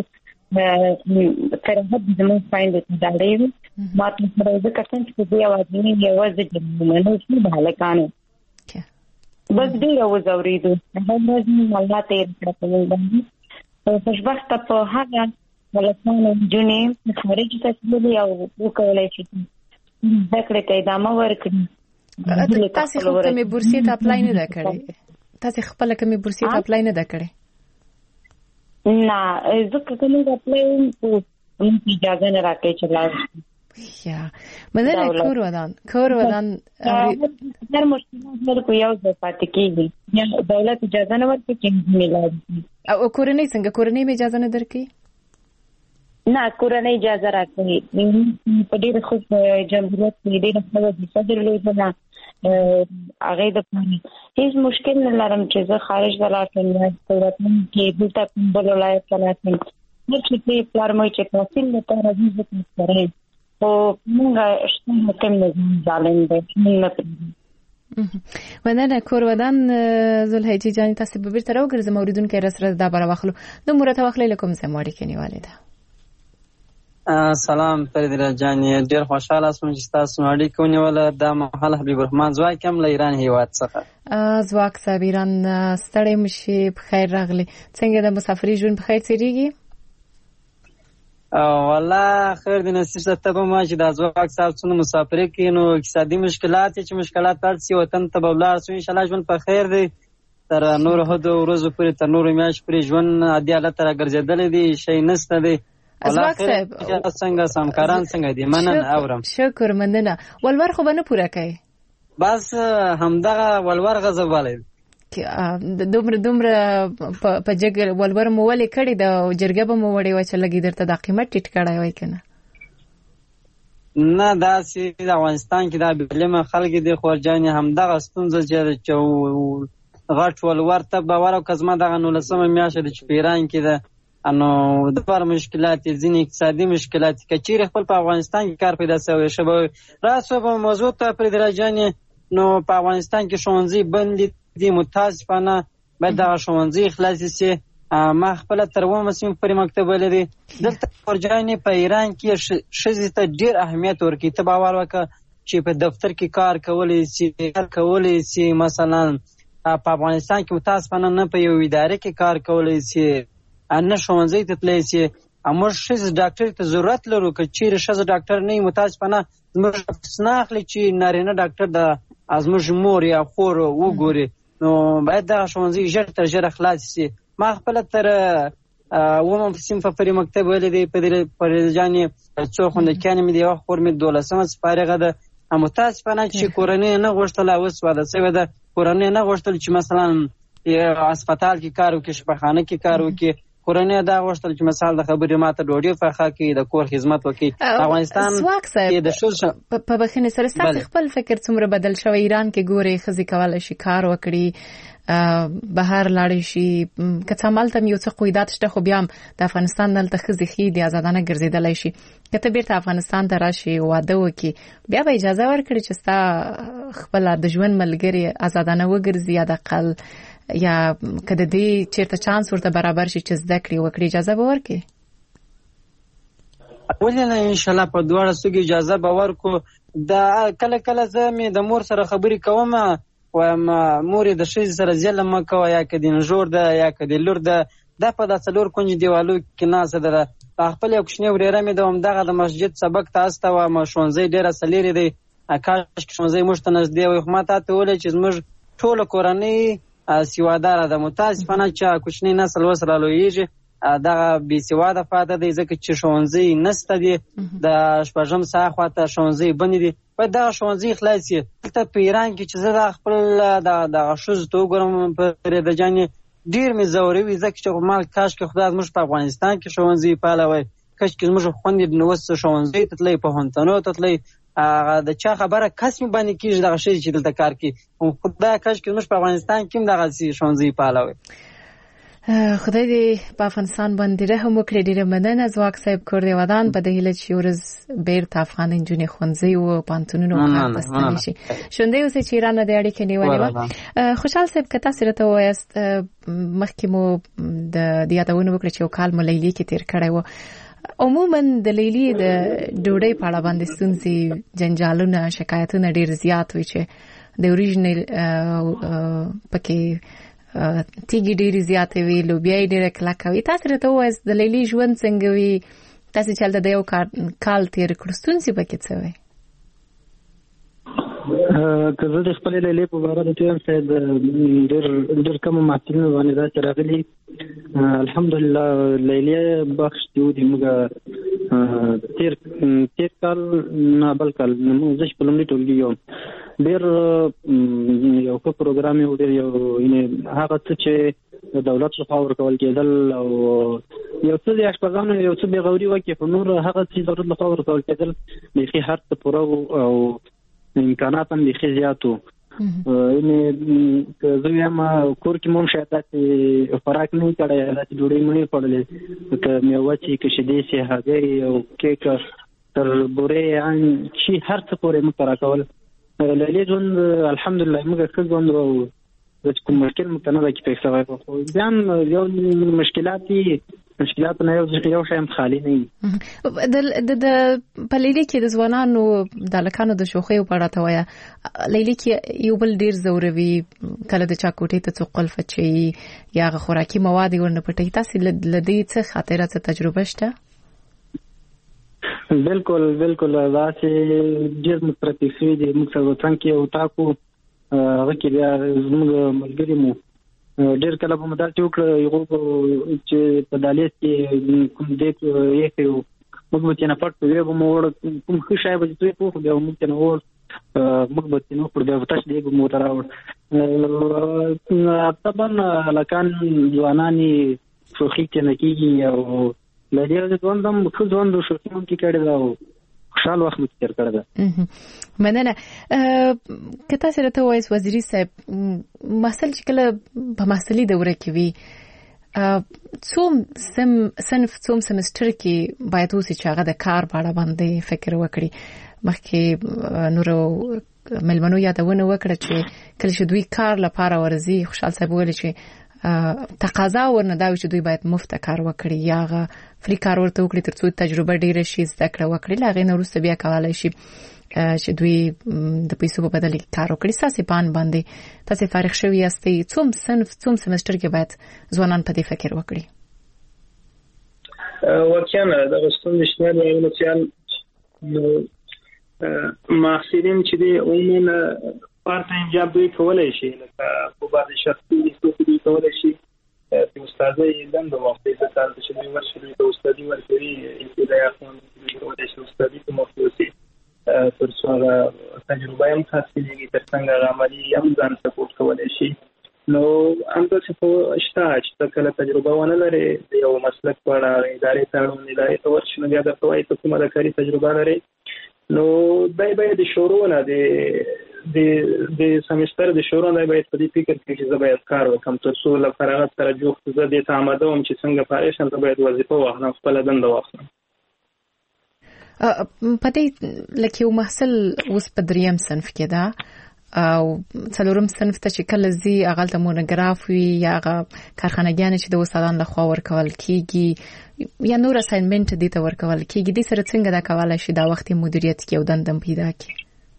[SPEAKER 5] فارغت زموږ خویندو ته ډالۍ وي. ما ته سره زه کتم چې زه یوازینی یوازې د منو چې د هلکانو بس ډېره وځورېدو. هغه ورځ مې الله تېره کړه په موږ باندې. خوشبخته په هغه هلکانو نجونې خارج ته تللي او وکولی چې زده کړې ته ادامه ورکړي.
[SPEAKER 3] تاسې خو کومې بورسیې ته اپلای نه ده کړې؟ تاسې خپله کومې بورسیې ته اپلای نه ده کړې؟
[SPEAKER 5] نه، زه که کومې ته اپلای وم خو موږ اجازه نه راکوي چې لاړ شو.
[SPEAKER 3] یا مننه. کور ودان کور ودان
[SPEAKER 5] هر مشکلات خلکو یو ځای پاتې کېږي، یا دولت اجازه نه ورکوي چې نجونې لاړ شي.
[SPEAKER 3] او کورنۍ څنګه؟ کورنۍ مې اجازه نه درکوي؟
[SPEAKER 5] نه، کورنۍ اجازه راکوي. په ډېره ښه جمهوریت کې ډېره ښه وظیفه درلودله، هغې دپاره هېڅ مشکل نه لرم چې زه خارج ته لاړ شم یا په وطن کې دلته کوم بل ولایت ته لاړ شم. هر چې پرې پلار مې چې تحصیل لپاره ځي زه کوم خو موږ شته حکم نظام ظالم دی، موږ نه پرېږدي.
[SPEAKER 3] مننه. کور ودان ذوالحجې جانې، تاسې به بېرته راوګرځم، اورېدونکی راسره دا به راواخلو. نو مو راته واخلئ له کوم ځای مو اړیکه نیولې ده؟
[SPEAKER 8] سلام فرید جان، ډیر خوشاله سوم چې تاسو اړیکه ونیوله. دا مهال حبیب الرحمن زواک هم له ایران هیواد څخه.
[SPEAKER 3] زواک صاحب ایران ستړی مشي، بخیر راغلی. څنګه د مسافرۍ ژوند بخیر تیریږي؟
[SPEAKER 8] والله خیر دی نصیب ته ته به ما چې د زواک صاحب څونه مسافرۍ کوي نو اقتصادي مشکلات چې مشکلات پړ سي وطن ته به ولاړ سو. انشاءالله ژوند په خیر دی، تر نور هدو ورځو پورې تر نور میاشت پورې ژوند عادي حالت ته راګرځېدلی دی، شی نشته دی.
[SPEAKER 3] ازواک صاحب
[SPEAKER 8] څنګه سمکاران څنګه دي؟ منن اورم.
[SPEAKER 3] شکر مننه. ولور خو به نه پوره کوي؟
[SPEAKER 8] بس همدغه ولور غضبوالی
[SPEAKER 3] دومره دومره په جګ ولور مو ولې کړی د جرګه به مو وړې وای چې لګي درته دا قیمت ټیټ کړی وای کنه؟
[SPEAKER 8] نه داسې د افغانستان کې دا بلمه خلک دي خورجانې همدغه ستونزه چې غټ ولور ته باور او کزما دغه نولسمه میاشت د چپیران کې ده انو د پر مشکلات ځینې اقتصادي مشکلات کچیر خپل په افغانستان کې کار پیدا شوی شبه راسو په موضوع ته پر درجانې نو په افغانستان کې ښوونځي بند دي، متاسفانه باید دغه ښوونځي خلاص شي. ما خپل تر اومه سیم پر مکتب لري دلته ورجانې په ایران کې ښځې ته ډیر اهمیت ورکړي. ته باور وکړه چې په دفتر کې کار کولی شي کار کولی شي مثلا په افغانستان کې متاسفانه نه په یو اداره کې کار کولی شي نه ښوونځي ته تللی شي. موږ ښځې ډاکټر ته ضرورت لرو که چیرې ښځه ډاکټر نه وي متاسفانه زموږ افسوس اخلي چې نارینه ډاکټر د زموږ مور یا خور وګوري. نو باید دغه ښوونځي ژر تر ژره خلاص شي. ما خپله تر اوومه صنفه پورې مکتب ویلی دی په پرېجانې څو خوندکیانې مې د یوه خور مې دولسمه فارغه ده. متاسفانه چې کورنۍ نه غوښتله اوس واده شوې ده کورنۍ نه غوښتل چې مثلا هسپتال کې کار وکړي شفاخانه کې کار وکړي. کورنۍ دا غوښتل چې مثال د خبرې ماته ډوډۍ پخه کړي د کور خدمت وکړي. افغانستان کې د ښځو
[SPEAKER 3] په بخښنې سره ستاسو خپل فکر څومره بدل شوی؟ ایران کې ګوري ښځې کولی شي کار وکړي، بهر لاړې شي، که څه همالته یو څه قیودات شته خو بیا هم د افغانستان دلته ښځې ښې دي ازادانه ګرځېدلی شي. که ته بیرته افغانستان ته راشي واده وکړي بیا به اجازه ورکړي چې ستا خپله د ژوند ملګري ازادانه وګرځي یا دقل یا که د دې چیرته چانس ورته برابر شي چې زده کړې وکړي اجازه به ورکړي؟
[SPEAKER 8] ولې نه انشاءالله په دواړه څوک اجازه به ورکړو. دا کله کله زه مې د مور سره خبرې کوم وایم مور د ښځې سره ظلم مه کوه یا که د نژور ده یا که د لور ده. دا په دا څلور کونج دیوالو کې ناسته ده. خپل یو کوچنۍ ورېره مې د همدغه د مسجد سبق ته استه وم. ښوونځی ډېره څه لرې دی، کاشکې ښوونځی موږ ته نږدې وی خو ما تا ته وویل چې زموږ ټوله کورنۍ سیواداره ده. متاسفانه چې کوچنی نسل اوس رالویږي دغه بې سواده پاتې دی ځکه چې ښوونځي نشته دي. د شپږم ساعت خواته ښوونځي بندې دي. باید دغه ښوونځي خلاص شي. دلته په ایران کې چې زه د خپل دغه ښځو ته وګورم فرېده جانې ډېر مې ځوروي ځکه چې ما کاشکې خدای زموږ په افغانستان کې ښوونځي فعاله وای، کاشکې زموږ خویندې اوس ښوونځي ته تللی پوهنتونونو ته تللی. د چا خبره کس مې باندې کېږي دغه ښځې چې دلته کار کوي. خدای کاشکې زموږ په افغانستان کې هم دغسې ښوونځي فعاله وای.
[SPEAKER 3] خدای دې په افغانستان باندې رحم وکړي. ډېره مننه زواک صاحب کور دې ودان په دې هیله چې یو ورځ بیرته افغان نجونې ښوونځي و پوهنتونونو کار ته ستنې شي. ژوندی اوسئ چې ایران نه د اړیکې نیولې وه. خوشحال صاحب که تاسې راته ووایاست مخکې مو د یادونه وکړه چې یو کال مو لیلي کې تېر کړی و. عموما د لیلي د ډوډۍ په اړه باندې ستونزې جنجالونه شکایتونه ډېر زیات وي چې د اوریجنل پکې تیږي ډېرې زیاتې وي، لوبیا یې ډېره کلکه وي. تاسې راته ووایاست د لیلي ژوند څنګه وي؟ تاسې چې هلته د یو کال تېر کړو ستونزې پکې څه وي؟
[SPEAKER 6] که زه د خپلې لیلې په باره د وایم شاید ډېر ډېر کمو محصلینو باندې داسې راغلي. الحمدلله لیلې بخش چې و د موږ تېر تېر کال نه بل کال زه چې په لومړي ټولګي یم ډېر یو ښه پروګرام یې و. ډېر یو هغه څه چې د دولت لخوا ورکول کېدل او یو څه د اشپزانو یو څه بېغوري وکړي خو نور هغه چې دولت لخوا ورکول کېدل بیخي هر څه پوره او امکانات هم بیخي زیات وو. یعنې که زه وایم کور کې مو هم شاید داسې خوراک نه وي کړی، داسې ډوډۍ مو نه وي خوړلې، که میوه چې که شیدې چې هګۍ او کیک تر بورې چې هر څه پورې موږ ته راکول. لیلې ژوند الحمدلله موږ ښه ژوند و چې کوم مشکل موږ ته نه ده کې پېښ شوی. خو بیا هم یو مشکلات دي مشکلات نه یو شایم خالی نه
[SPEAKER 3] د د پلیلی کې د ځوانانو د لکانو د شوخي په اړه ته وایا لیلی کې یو بل ډیر ضروري کله د چا کوټې ته څوقل فچي یا خوراکي مواد ورنه پټي تاسو لدی څه خاطره څه تجربه شته
[SPEAKER 6] بالکل بالکل دا چې ډیر مترتفي دي موږ څنګه څنګه او تاکو هغه کې بیا زموږ ملګری مو ډیر کله په مدار چې وکړه یو چې په دالیس کې کوم دې یې یو موږ به نه پټ ویو مو کوم ښه شای به چې په خو بیا موږ ته نو موږ به نو پر دې وتاش دې مو تراوړ طبعا لکان ځوانانی شوخي کې نه کیږي او لدې ځوان دم خو ځوان د شوخي کې کړي دا خوشحال وخت مو تیر کړی ده
[SPEAKER 3] مننه کته سره ته وایس وزیری صاحب مسل چې کله په مسلې دوره کې وي څوم سم صنف څوم سمستر کې باید اوسې چې هغه د کار په اړه باندې فکر وکړي مخکې نورو ملمنو یادونه وکړه چې کله چې دوی کار لپاره ورزي خوشحال صاحب ویل چې تقاضا ورنه دا چې دوی باید مفت کار وکړي یا فری کار ورته وکړي ترڅو تجربه ډیره شي زده کړه وکړي لاغې نو وروسته بیا کولای شي چې دوی د پیسو په بدل کې کار وکړي ساسي پان باندې تاسو فارغ شوی یاستئ څوم صنف څوم سمستر کې باید ځوانان په دې فکر وکړي
[SPEAKER 7] ورکانه دا غوښتل نشمار یو نوڅال محصلین چې دی عموما پارت ټایم جاب دوی کولای شي لکه په باندې شخصي لیستو دوی کولای شي چې استادای دند وخت یې تاسو چې دوی ورشي د استادي ورکړي ابتدایي خون دوی کولای شي استادي په مخصوصي تر څو تجربه هم حاصلېږي تر څنګه عملي هم ځان سپورټ کولای شي نو انده چې په اشتها چې کله تجربه ونه لري یو مسلک په اړه ادارې ته اړوند ادارې ته ورشي نو بیا د توای ته کومه د کاري تجربه لري نو دای به د شورونه د د د سمستر د شورو نه باید په دې فکر کې چې زه باید کار وکم تر څو له فراغت سره جوخت زه د تعامد وم چې څنګه فارغ شم باید وظیفه واخلم خپل دنده واخلم
[SPEAKER 3] پدې لکه یو محصل اوس په دریم صنف کې دا او څلورم صنف ته چې کله زی اغل ته مونوګراف وی یا کارخانهګان چې د استادانو لخوا ورکول کیږي یا نور اساینمنت دي ته ورکول کیږي د سره څنګه دا کولای شي دا وخت مدیریت کې او دندم پیدا کی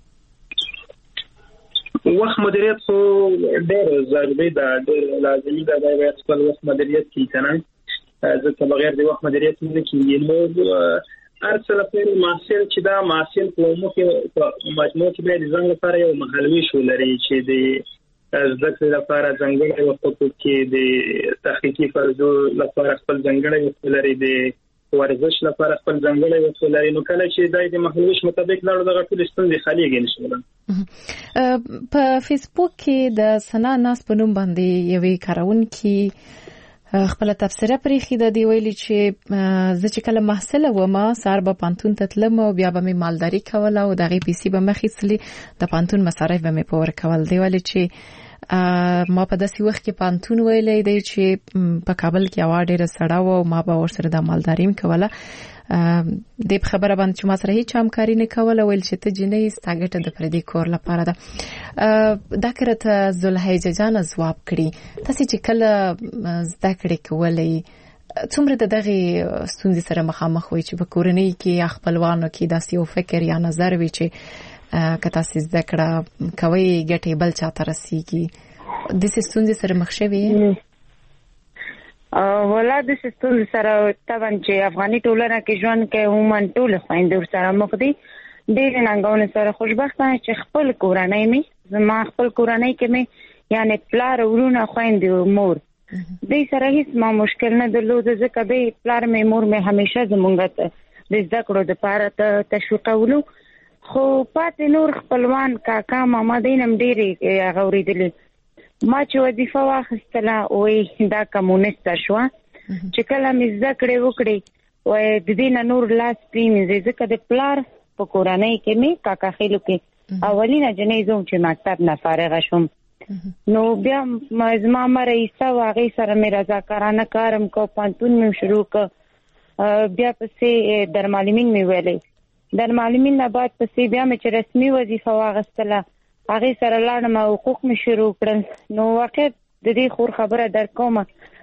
[SPEAKER 7] وخت مدیریت خو ډېر ضروري ده ډېر لازمي ده دا باید خپل وخت مدیریت کړي کنه ځکه بغیر د وخت مدیریت نه کیږي نو ارسل په محصل چې دا محصل په مخه مجموع کې د ځان لپاره یو محلوي شو لري چې د ذکر لپاره څنګه وخت کې د تحقیقي فرضو لپاره خپل څنګه وخت لري د ورزش لپاره خپل ځانګړی وخت لري نو کله چې دای د محلوش مطابق لاړو دغه ټول ستونزې خالیږي نشي
[SPEAKER 3] په فیسبوک کې د سنا ناس په نوم باندې یوې کارونکي خپل تفسیره پرې خېده دی ویلي چې زه چې کله محصل وم سار به پانتون ته تلم او بیا به مې مالداري کوله او دغه پیسې به مخې تللې د پانتون مصارف به مې پور کول دی ویلي چې ما په داسې وخت کې پانتون ویلې دی چې په کابل کې هوا ډېره سړه و او ما به ورسره د مالداري کوله د خبره باندې چې ما سره هیڅ همکاري نه کوله ویل چې ته جنې ستاګټه د پردي کور لپاره ده دا کرته زلحیجه جان ځواب کړي تاسو چې کله زده کړې کولې څومره د دغه ستونزې سره مخامخ وي چې په کورنۍ کې خپلوانو کې داسې یو فکر یا نظر وي چې که تاسو زده کړه کوي ګټې بل چاته رسیږي د دې ستونزې سره مخ شوي
[SPEAKER 5] ولا د ستونزې سره طبعا چې افغاني ټولنه کې ژوند کوي عموما ټول خويندې سره مخ دي ډېر ننګونه سره خوشبختانه چې خپل کورنۍ می زما خپل کورنۍ کې می یعنی پلار ورونه خويندې مور دې سره هیڅ ما مشکل نه درلود ځکه دې پلار می مور می همیشه زمونږ ته د زده کړو د پاره تشویقولو خو پاتې نور خپلوان کاکا ماما دینم ډېری غوړېدلې ما چې وظیفه واخیستله وای دا کمونیست شو چې کله مې زده کړې وکړې وای د دې نه نور لاس پرېمځي ځکه د پلار په کورنۍ کې مې کاکا خېلو کې اولینه جنې زوم چې مکتب نه فارغه شوم نو بیا زما مره ایسا واغې سره مې رضاکارانه کارم کو پانتون مې شروع ک بیا پسې در معلمین مې ویلې در معلمین نه بعد پسې بیا مې چې رسمي وظیفه واغستله هغه سره لاړم او حقوق مې شروع کړل نو واقع د دې خور خبره در کومه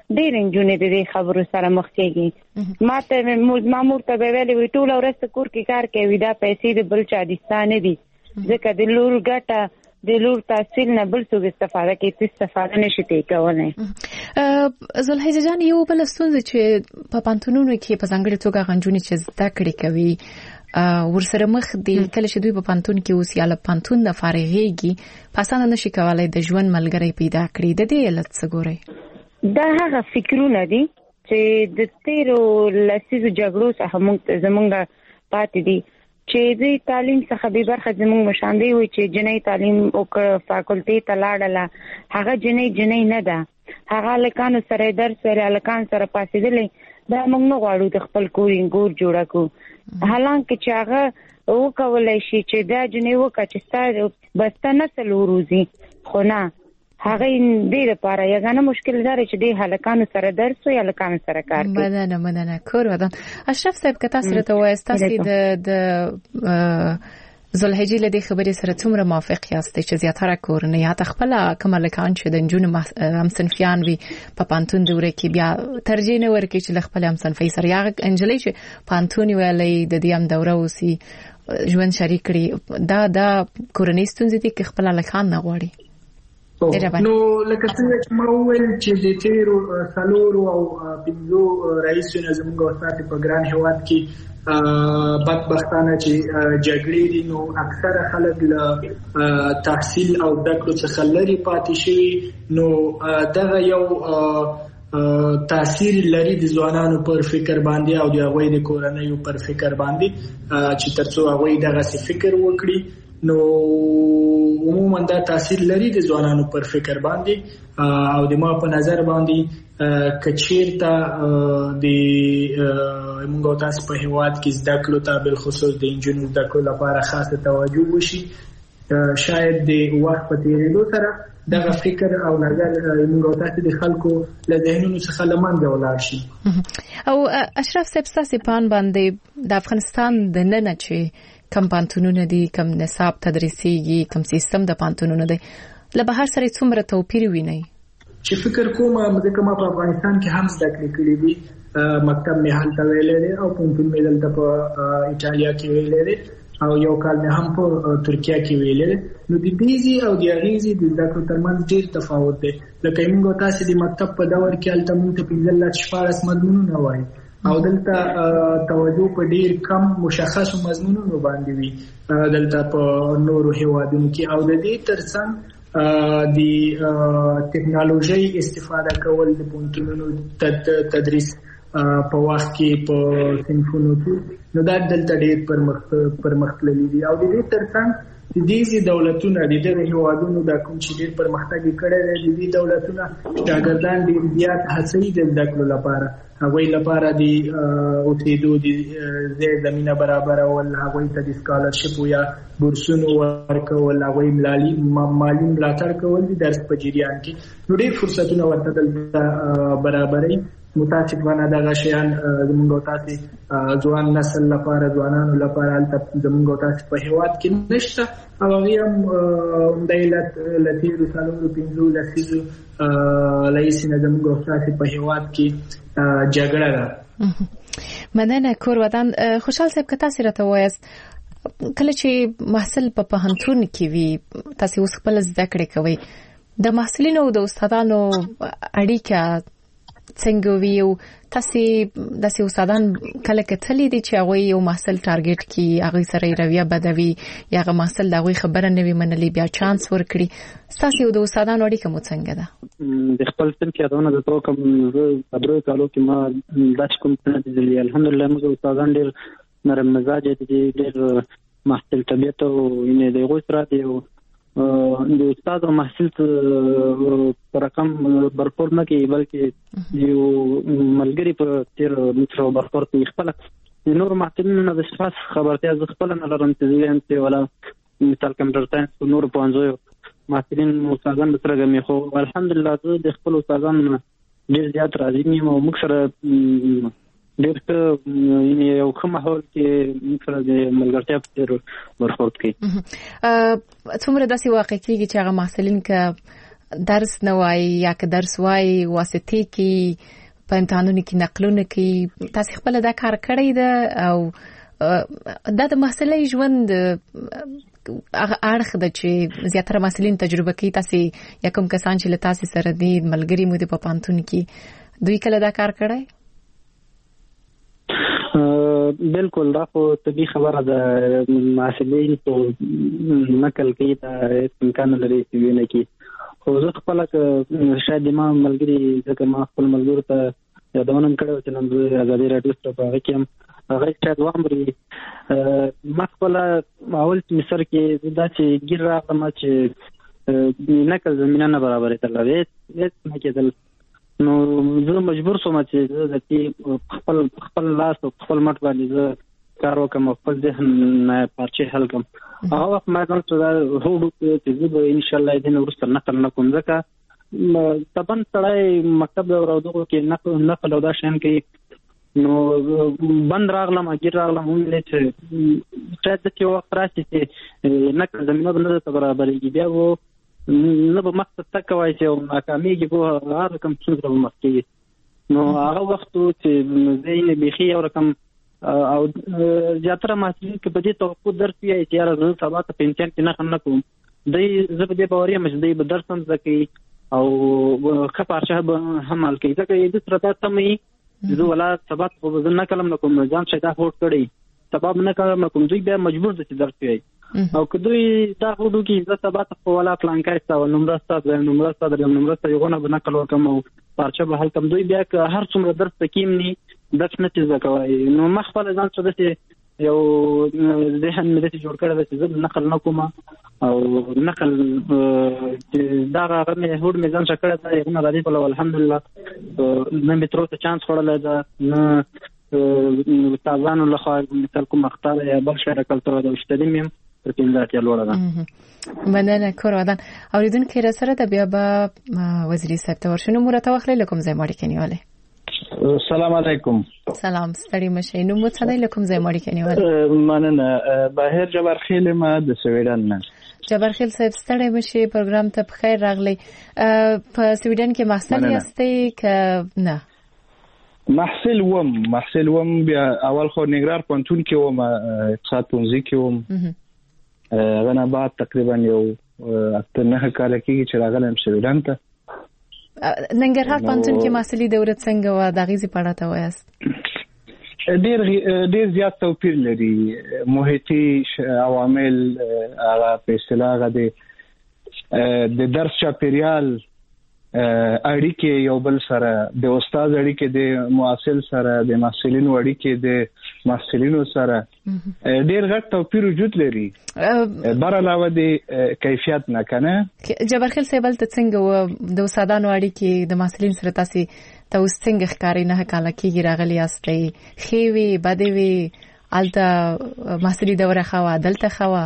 [SPEAKER 5] ډېر انجونې د دې خبرو سره مخ کېږي. ما ته مامور ته ویلې وي ټول ورځ کور کې کار کوي دا پیسې د بل چا دي ستانه دي ځکه د لور ګټه د لور تحصیل نه بل څه استفاده کوي څه استفاده نشي کولای.
[SPEAKER 3] زلحیزه جان یو بل ستونزه چې په پانتونونو کې په ځانګړي توګه غنجونی چې زده کړې کوي ورسره مخ دي کله چې دوی په پانتون کې اوس یا له پانتون نه فارغېږي پاسانه نشي کولای د ژوند ملګری پیدا کړي. د دې علت څه ګوري؟
[SPEAKER 5] دا هغه فکرونه دي چې د تیرو لسیزو جګړو څخه موږ زمونږ پاتې دي چې د تعلیم څخه به برخه زموږ مشاندې وي چې جنۍ تعلیم او فاکولټي ته لاړله هغه جنۍ جنۍ نه ده هغه لکانو سره درس سره لکان سره پاسېدلې دا موږ نه غواړو د خپل کورینګور جوړه کو حالانکه چې هغه وکولای شي چې دا جنۍ وکړي چې ستاسو بسته نسل وروزي خو نه هغه دې لپاره یګانه مشکل دار چې دې هلکانو سره درس او هلکانو سره کار کوي.
[SPEAKER 3] مننه مننه کور ودان. اشرف صاحب که تاسو ته وایي تاسو د د زلحجې له دې خبرې سره څومره موافق یاست چې زیاتره کورنۍ یا خپل کوم هلکان چې د جنونو هم صنفیان وي په پانتون دوره کې بیا ترجیح نه ورکړي چې خپل هم صنفي سره یا انجلۍ چې پانتون ویلې د دې هم دوره وسی ژوند شریک کړي دا دا کورنۍ ستونزې دي چې خپل هلکان نه غواړي.
[SPEAKER 4] نو لکه څنګه چې ما وویل چې د تیرو څلورو او پنځو رئیسونو زموږ وسات په ګران هیواد کې بدبختانه چې جګړې دي نو اکثره خلک له تحصیل او دکړو څخه لري پاتې شي نو دغه یو تاثیر لري د ځوانانو پر فکر باندې او د هغوی د کورنیو پر فکر باندې چې ترڅو هغوی دغه فکر وکړي نو عموما دا تاثیر لري د ځوانانو پر فکر باندې او د ما په نظر باندې کچیرته د موږ تاسو په هیواد کې زده کړو ته بل خصوص د انجینر زده کړو لپاره خاصه توجه وشي شاید د وخت په تیریدو سره دغه فکر او نظر موږ تاسو د خلکو له ذهنونو څخه لمنځه ولاړ شي.
[SPEAKER 3] او اشرف صاحب تاسو په ان باندې د افغانستان د نن چې کم پانتونونه دي کم نصاب تدریسيږي کم سیستم د پانتونونه دي له بهر سره څومره توپیر ویني
[SPEAKER 4] چې فکر کوم چې ما په افغانستان کې هم زده کړې کړې دي مکتب مې هلته ویلې او پانتون مې دلته په ایتالیا کې ویلې او یو کال مې هم په ترکیه کې ویلې نو د دې او د اغیزي د زده کړو ترمنځ ډېر تفاوت دی لکه موږ تاسو د مکتب په دور کې هلته موږ ته پنځه لس شپږ مضمونونه وایي او دلته توجه په ډیر کم مشخصو مضمونونو باندې وي دلته په نورو هیوادونو کې او د دې ترڅنګ د ټکنالوژي استفاده کول د پونتونو تدریس په وخت کې په صنفونو کې نو دا دلته ډیر پرمختللي دي او د دې ترڅنګ د دې دولتونو د دې هیوادونو د کوم چې ډیر پرمختګ کړي دي د دې دولتونو شاګردان ډیر زیات هڅوي د زده کړو لپاره هغوی لپاره د اوسېدو د ځای زمینه برابرول هغوی ته د سکالرشپ یا بورسونو ورکول هغوی مالي ملاتړ کول د درس په جریان کې نو ډېر فرصتونه ورته دلته برابروي. متاسفانه دغه شیان زموږ تاسو ځوان نسل لپاره ځوانانو لپاره هلته زموږ تاسو په هیواد کې نشته او هغوی هم د علت له تېرو څلورو پنځو لسیزو لایسینه زموږ تاسو په هیواد کې جګړه ده.
[SPEAKER 3] مننه کور ودان. خوشحال صاحب که تاسو راته وایاست کله چې محصل په پوهنتون کې وي تاسو اوس خپل زده کړې کوي د محصلینو او د استادانو اړیکه څنګه وی او تاسو د استادان کله کتلې دي چې هغه یو محصل ټارګټ کی هغه سره رویه بدوي یا هغه محصل دغه خبره نه وي منلي بیا چانس ورکړي تاسو د استادانو اړیکه مو څنګه ده؟
[SPEAKER 6] د خپل سم کې ادونه د تو کوم صبر کالو کې ما داش کوم څه دي الحمدلله موږ استادان ډیر نرم مزاج دي ډیر محصل طبيعت او نه دی غوښتره دی د استاد او محصل په رقم برخورد نه کوي بلکې یو ملګری په تیر متر برخورد کوي خپل د نور محصلینو د شخص خبرتیا ز خپل نه لرم چې ولا مثال کمپیوټر ساينس نور په انځو محصلین استادان سره مې خو الحمدلله د خپل استادان ډیر زیات راضي یم او موږ سره ډېر څه یو کوم ماحول کې موږ د ملګرتیا په برخورد کوي.
[SPEAKER 3] څومره داسې واقع کېږي چې هغه محصلین که درس نه وای یا که درس وای واسطه کې په امتحانونو کې نقلونه کې تاسو خپل دا کار کړی ده او دا د محصلي ژوند اړخ د چې زیاتره محصلین تجربه کوي تاسو یا کوم کسان چې له تاسو سره دي ملګری مو د په پانتون کې دوی کله دا کار کړی
[SPEAKER 6] بالکل دا خو طبي خبره ده محصلین ته نقل کوي ته امکان لري چې ویني کې خو زه خپل شاید ما ملګری ځکه ما خپل ملګرو ته یادونه کړو چې نن زه ازادي رادیو سره په هغه کې هغه چې دوامري ما خپل اول مصر کې دا چې ګیر راغلم چې نقل زمينه نه برابرې تلوي هیڅ نه کېدل نو زه مجبور شوم چې د دې خپل خپل لاس او خپل مټ باندې زه کار وکم خپل ذهن نه پارچه حل کوم هغه وخت ما ځان ته هوډ چې زه به ان شاء الله دې ورسره نقل نه کوم ځکه طبعا سړی مکتب او دغه کې نقل نقل او دا شین کې نو بند راغلم اګیر راغلم ویل چې شاید چې وخت راشي چې نقل زمينه بنده ته برابرېږي بیا وو نه به مقصد تکوي چې ناکاميږي په هغه کوم څه درو مخکې نو هغه وخت چې زین بيخي او رقم او زیاتره محصلین کې په دې توقع درس یې چې یاره زه سبا ته پنځه کې نه خم نه کوم دای زه په دې باورې مې دې به درس هم زکې او خپارشه هم حل کوي ځکه دې سره تاسو زه ولا سبا په ځن نه کلم نه کوم ځان شي دا هوټ کړی سبب نه کلم کوم دوی بیا مجبور دي چې درس وي او که دوی دا هوټو کې زه سبا په ولا پلان کوي تا نمبر ستاسو نمبر ستاسو د نمبر ستاسو یو نه کلو کوم او پارچه به حل کوم دوی بیا که هر څومره درس تکیم ني درس نه چې زکوي نو مخ په ځان څه دي یو ذهن مې دې جوړ کړی چې زه نقل نه کوم او نقل دا هغه مې هوډ مې ځان شکړه دا یو نه راځي په الحمدلله نن به تر څه چانس خورل دا نه تازانو له خوا مثال کوم اختار یا بل شي راکل تر دا شتلیم په پیندات یا لوړه ده
[SPEAKER 3] مننه کور ودان اوریدونکو سره د بیا به وزیر صاحب ته ورشنو مرته واخلې لکم زې ماړي کنيواله
[SPEAKER 9] السلام علیکم
[SPEAKER 3] سلام ستړي مشه نو مو څه دی لکم زې ماړي کنيواله
[SPEAKER 9] مننه بهر جبرخیل ما د سویډن نه
[SPEAKER 3] جبرخیل صاحب ستړي مشه پروګرام ته بخیر راغلی په سویډن کې محصل یاستئ ک نه
[SPEAKER 9] محصل وم محصل وم بیا اول خو نګرار پونتون کې وم اقتصاد پونځي کې وم غنا بعد تقریبا یو اته نه کال کې چې راغلم سویډن ته
[SPEAKER 3] ننګرهار پونتون کې محصلي دوره څنګه و د غیزي پړه تا وایست
[SPEAKER 9] ډیر ډیر زیات توپیر لري محیطي عوامل هغه په اصطلاح غدي د درس چاپیریال اړیکې یو بل سره د استاد اړیکې د معاصل سره د محصلینو اړیکې د محصلینو سره ډیر غټ توپیر وجود لري بر علاوه د کیفیت نه کنه
[SPEAKER 3] جبرخیل صاحب ته څنګه و د استادانو اړیکې د محصلین سره تاسو ته اوس څنګه ښکاری نه کاله کې راغلی یاستئ خېوي بدوي الته محصلي دوره خوا دلته خوا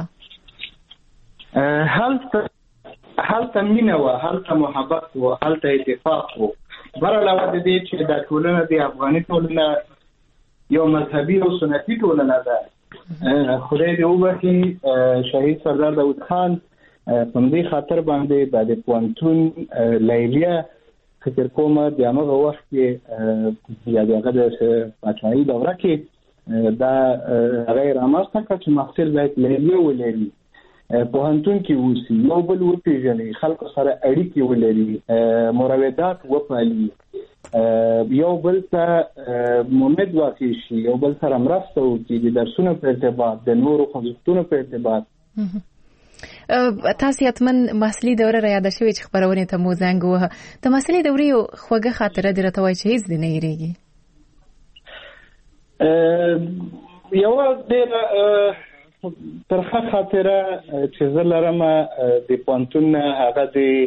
[SPEAKER 9] هلته هلته مینه و هلته محبت و هلته اتفاق و بر علاوه د دې چې د ټولنه د افغاني ټولنه یو مذهبي او سنتي ټولنه ده خدای دې وبخي شهید سردار داود خان په دې خاطر باندې د پوانتون لیلیه فکر کوم د هغه وخت کې یا دغه د پاتایي دوره کې دا غیر اماسته چې محصل باید لیلیه ولري په هنتون کې وسی یو بل ورپیژني خلکو سره اړیکې ولري مراودات وپالي یو بل ته مومد واقع شي یو بل سره مرسته وکړي د درسونو په ارتباط د نورو خوځښتونو په ارتباط
[SPEAKER 3] تاسو یتمن محصلي دوره را یاد شوي چې خبرونه ته مو زنګ وه د محصلي دورې یو خوږه خاطره درته وای چې هیڅ نه یریږي
[SPEAKER 9] یو ډېر ترخه خاطره چې زه لرم د پانتون هغه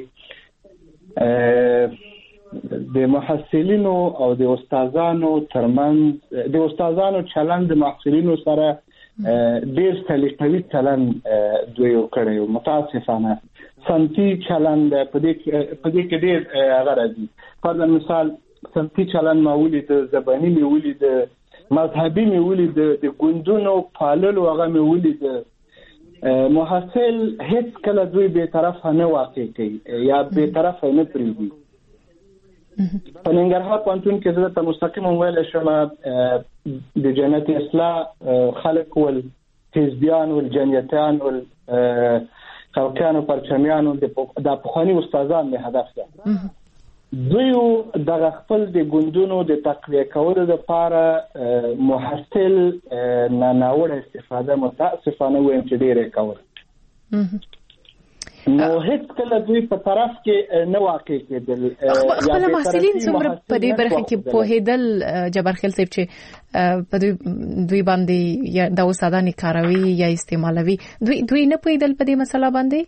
[SPEAKER 9] د د محصلینو او د استادانو ترمنځ د استادانو چلند د محصلینو سره ډېر سلیقوي چلند دوی وکړي متاسفانه سنتي چلند په دې په دې کې ډېر هغه راځي پر مثال سنتي چلند ما ولید زبانی می ولید مذهبي مې ولید د ګوندونو پاللو هغه مې ولید محصل هیڅ کله دوی به طرف نه واقع کوي یا به طرف نه پریږدي. په ننګرهار پوهنتون کې زه ته مستقیم ویل شم د جنت اصلاح خلک ول حزبیان ول جنیتان ول خلکان او پرچمیان د پخوانی استادان له هدف ده. دوی د خپل د ګوندونو د تقویه کولو لپاره محصل نه ناوړه استفاده متاسفانه وایم چې ډیره کوله. نو هیڅ کله دوی په طرف کې نه واقع کېدل.
[SPEAKER 3] خپل محصلین څومره په دې برخه کې پوهېدل جبار خیل صاحب چې په دوی دوی باندې یا د استادانو کاروي یا استعمالوي دوی دوی نه پوهېدل په دې مسله باندې؟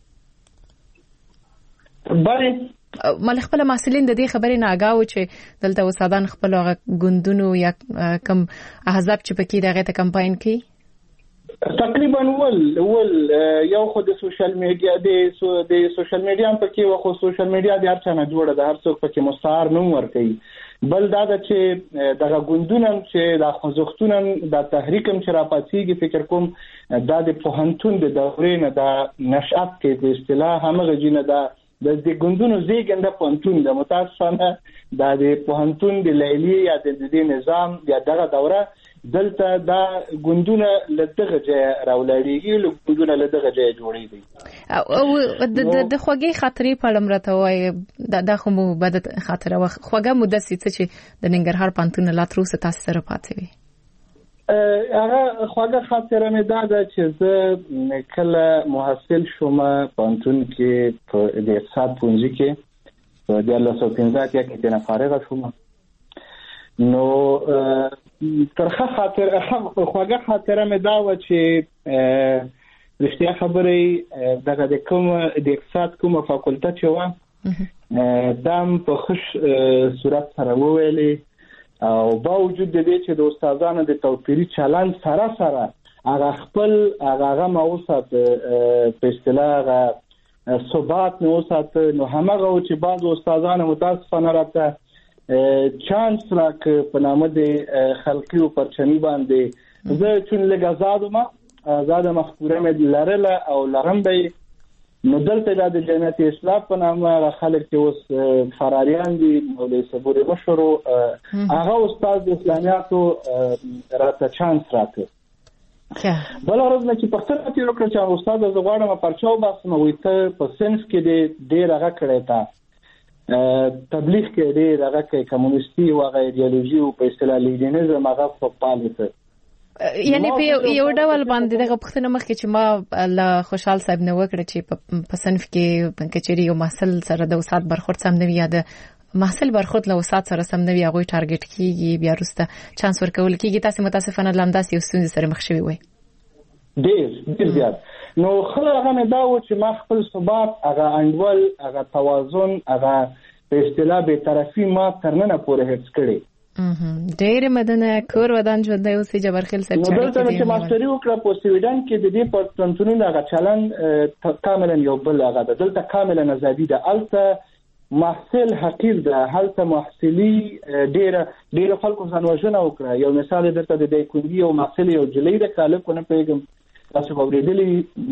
[SPEAKER 9] بله
[SPEAKER 3] مل خپل محصلین د دې خبرې نه آگاه و چې دلته استادان خپل غوندونو یا کم احزاب چې پکې دغه ته کمپاین کوي.
[SPEAKER 9] تقریبا ول ول یو خو د سوشل میډیا د د سوشل میډیا په کې وخو سوشل میډیا د هر چا نه جوړه ده، هر څوک پکې مستعار نوم ورکوي. بل دا چې دغه ګوندونه چې د خوځښتونه د تحریکم چې راپاتېږي فکر کوم دا د پوهنتون د دورې نه د نشأت کې د اصطلاح همغه جنه ده د دې ګوندونو زیږنده پوهنتون د متاسفانه د پوهنتون د لیلی یا د دې نظام یا دغه دوره دلته دا ګوندونه لدغه ځای راولېږي ګوندونه لدغه ځای جوړېږي.
[SPEAKER 3] او د خوږی خاطرې په لمرته وای د خو مو بد خاطره خوږه مده چې د ننګرهار پوهنتون لا تر اوسه تاسو سره پاتې وي.
[SPEAKER 9] هغه خوږه خاطره مې دا ده چې زه کله محصل شوم پوهنتون کې په د اقتصاد پوهنځي کې په د الله سو پنځه کې چې نه فارغ شوم. نو ترخه خاطر خوږه خاطره مې دا و چې رښتیا خبرې دغه د کوم د اقتصاد کومه فاکولټه چې و دام په خوش صورت سره وویلې او باوجود د دې چې د استادانو د توپیری چلند سره سره هغه خپل هغه موثق په اصطلاح ثبات نو سات نو همغه چې بعض استادانو متاسفانه راته چانس راک په نامه د خلقي او پرچمي باندې زه چې لږ آزاد ما آزاد مخکوره مې لرله او لرم به نو دلته د جنت اصلاح په نامه خلک چې اوس فراریان دي مولوی صبوري مشهور هغه استاد اسلامیاتو راته چانس راکړ. بل ورځ نه چې پښتنه تیر کړ چې استاد زغواړم پرچاو باسم وي ته په سنس کې ډېر هغه کړی تا تبلیغ کې ډېر هغه کې کمونیستي او هغه ایدئولوژي او په اصطلاح لیډینزم هغه په پالیسه
[SPEAKER 3] یعنی په یو ډول باندې دغه پښتنه مخ کې چې ما له خوشحال صاحب نو وکړه چې په صنف کې کچېری یو محصل سره د استاد برخورد سم نه وي د محصل برخورد له استاد سره سم نه وي هغه ټارګټ کیږي بیا وروسته چانس ورکول کیږي. تاسو متاسفانه لامداسي ستونزې سره مخ شوي وي.
[SPEAKER 9] ډېر ډېر زیات. نو خلک هغه نه دا و چې ما خپل ثبات هغه انډول هغه توازن هغه په اصطلاح به طرفي ما ترنه پورې هڅ کړي.
[SPEAKER 3] ډېر مدنه کور ودان ژوند یو سي جبر خیل صاحب
[SPEAKER 9] دلته چې ماستری وکړه په سویډن کې د دې پوهنتونونو هغه چلن کاملا یو بل هغه دلته کاملا ازادي ده. الته محصل حقیر ده، هلته محصلي ډېر ډېر خلکو ځانوژنه وکړه. یو مثال درته د دایکوندي او محصل یو جلې د خلکو نه پیغام تاسو اوریدلې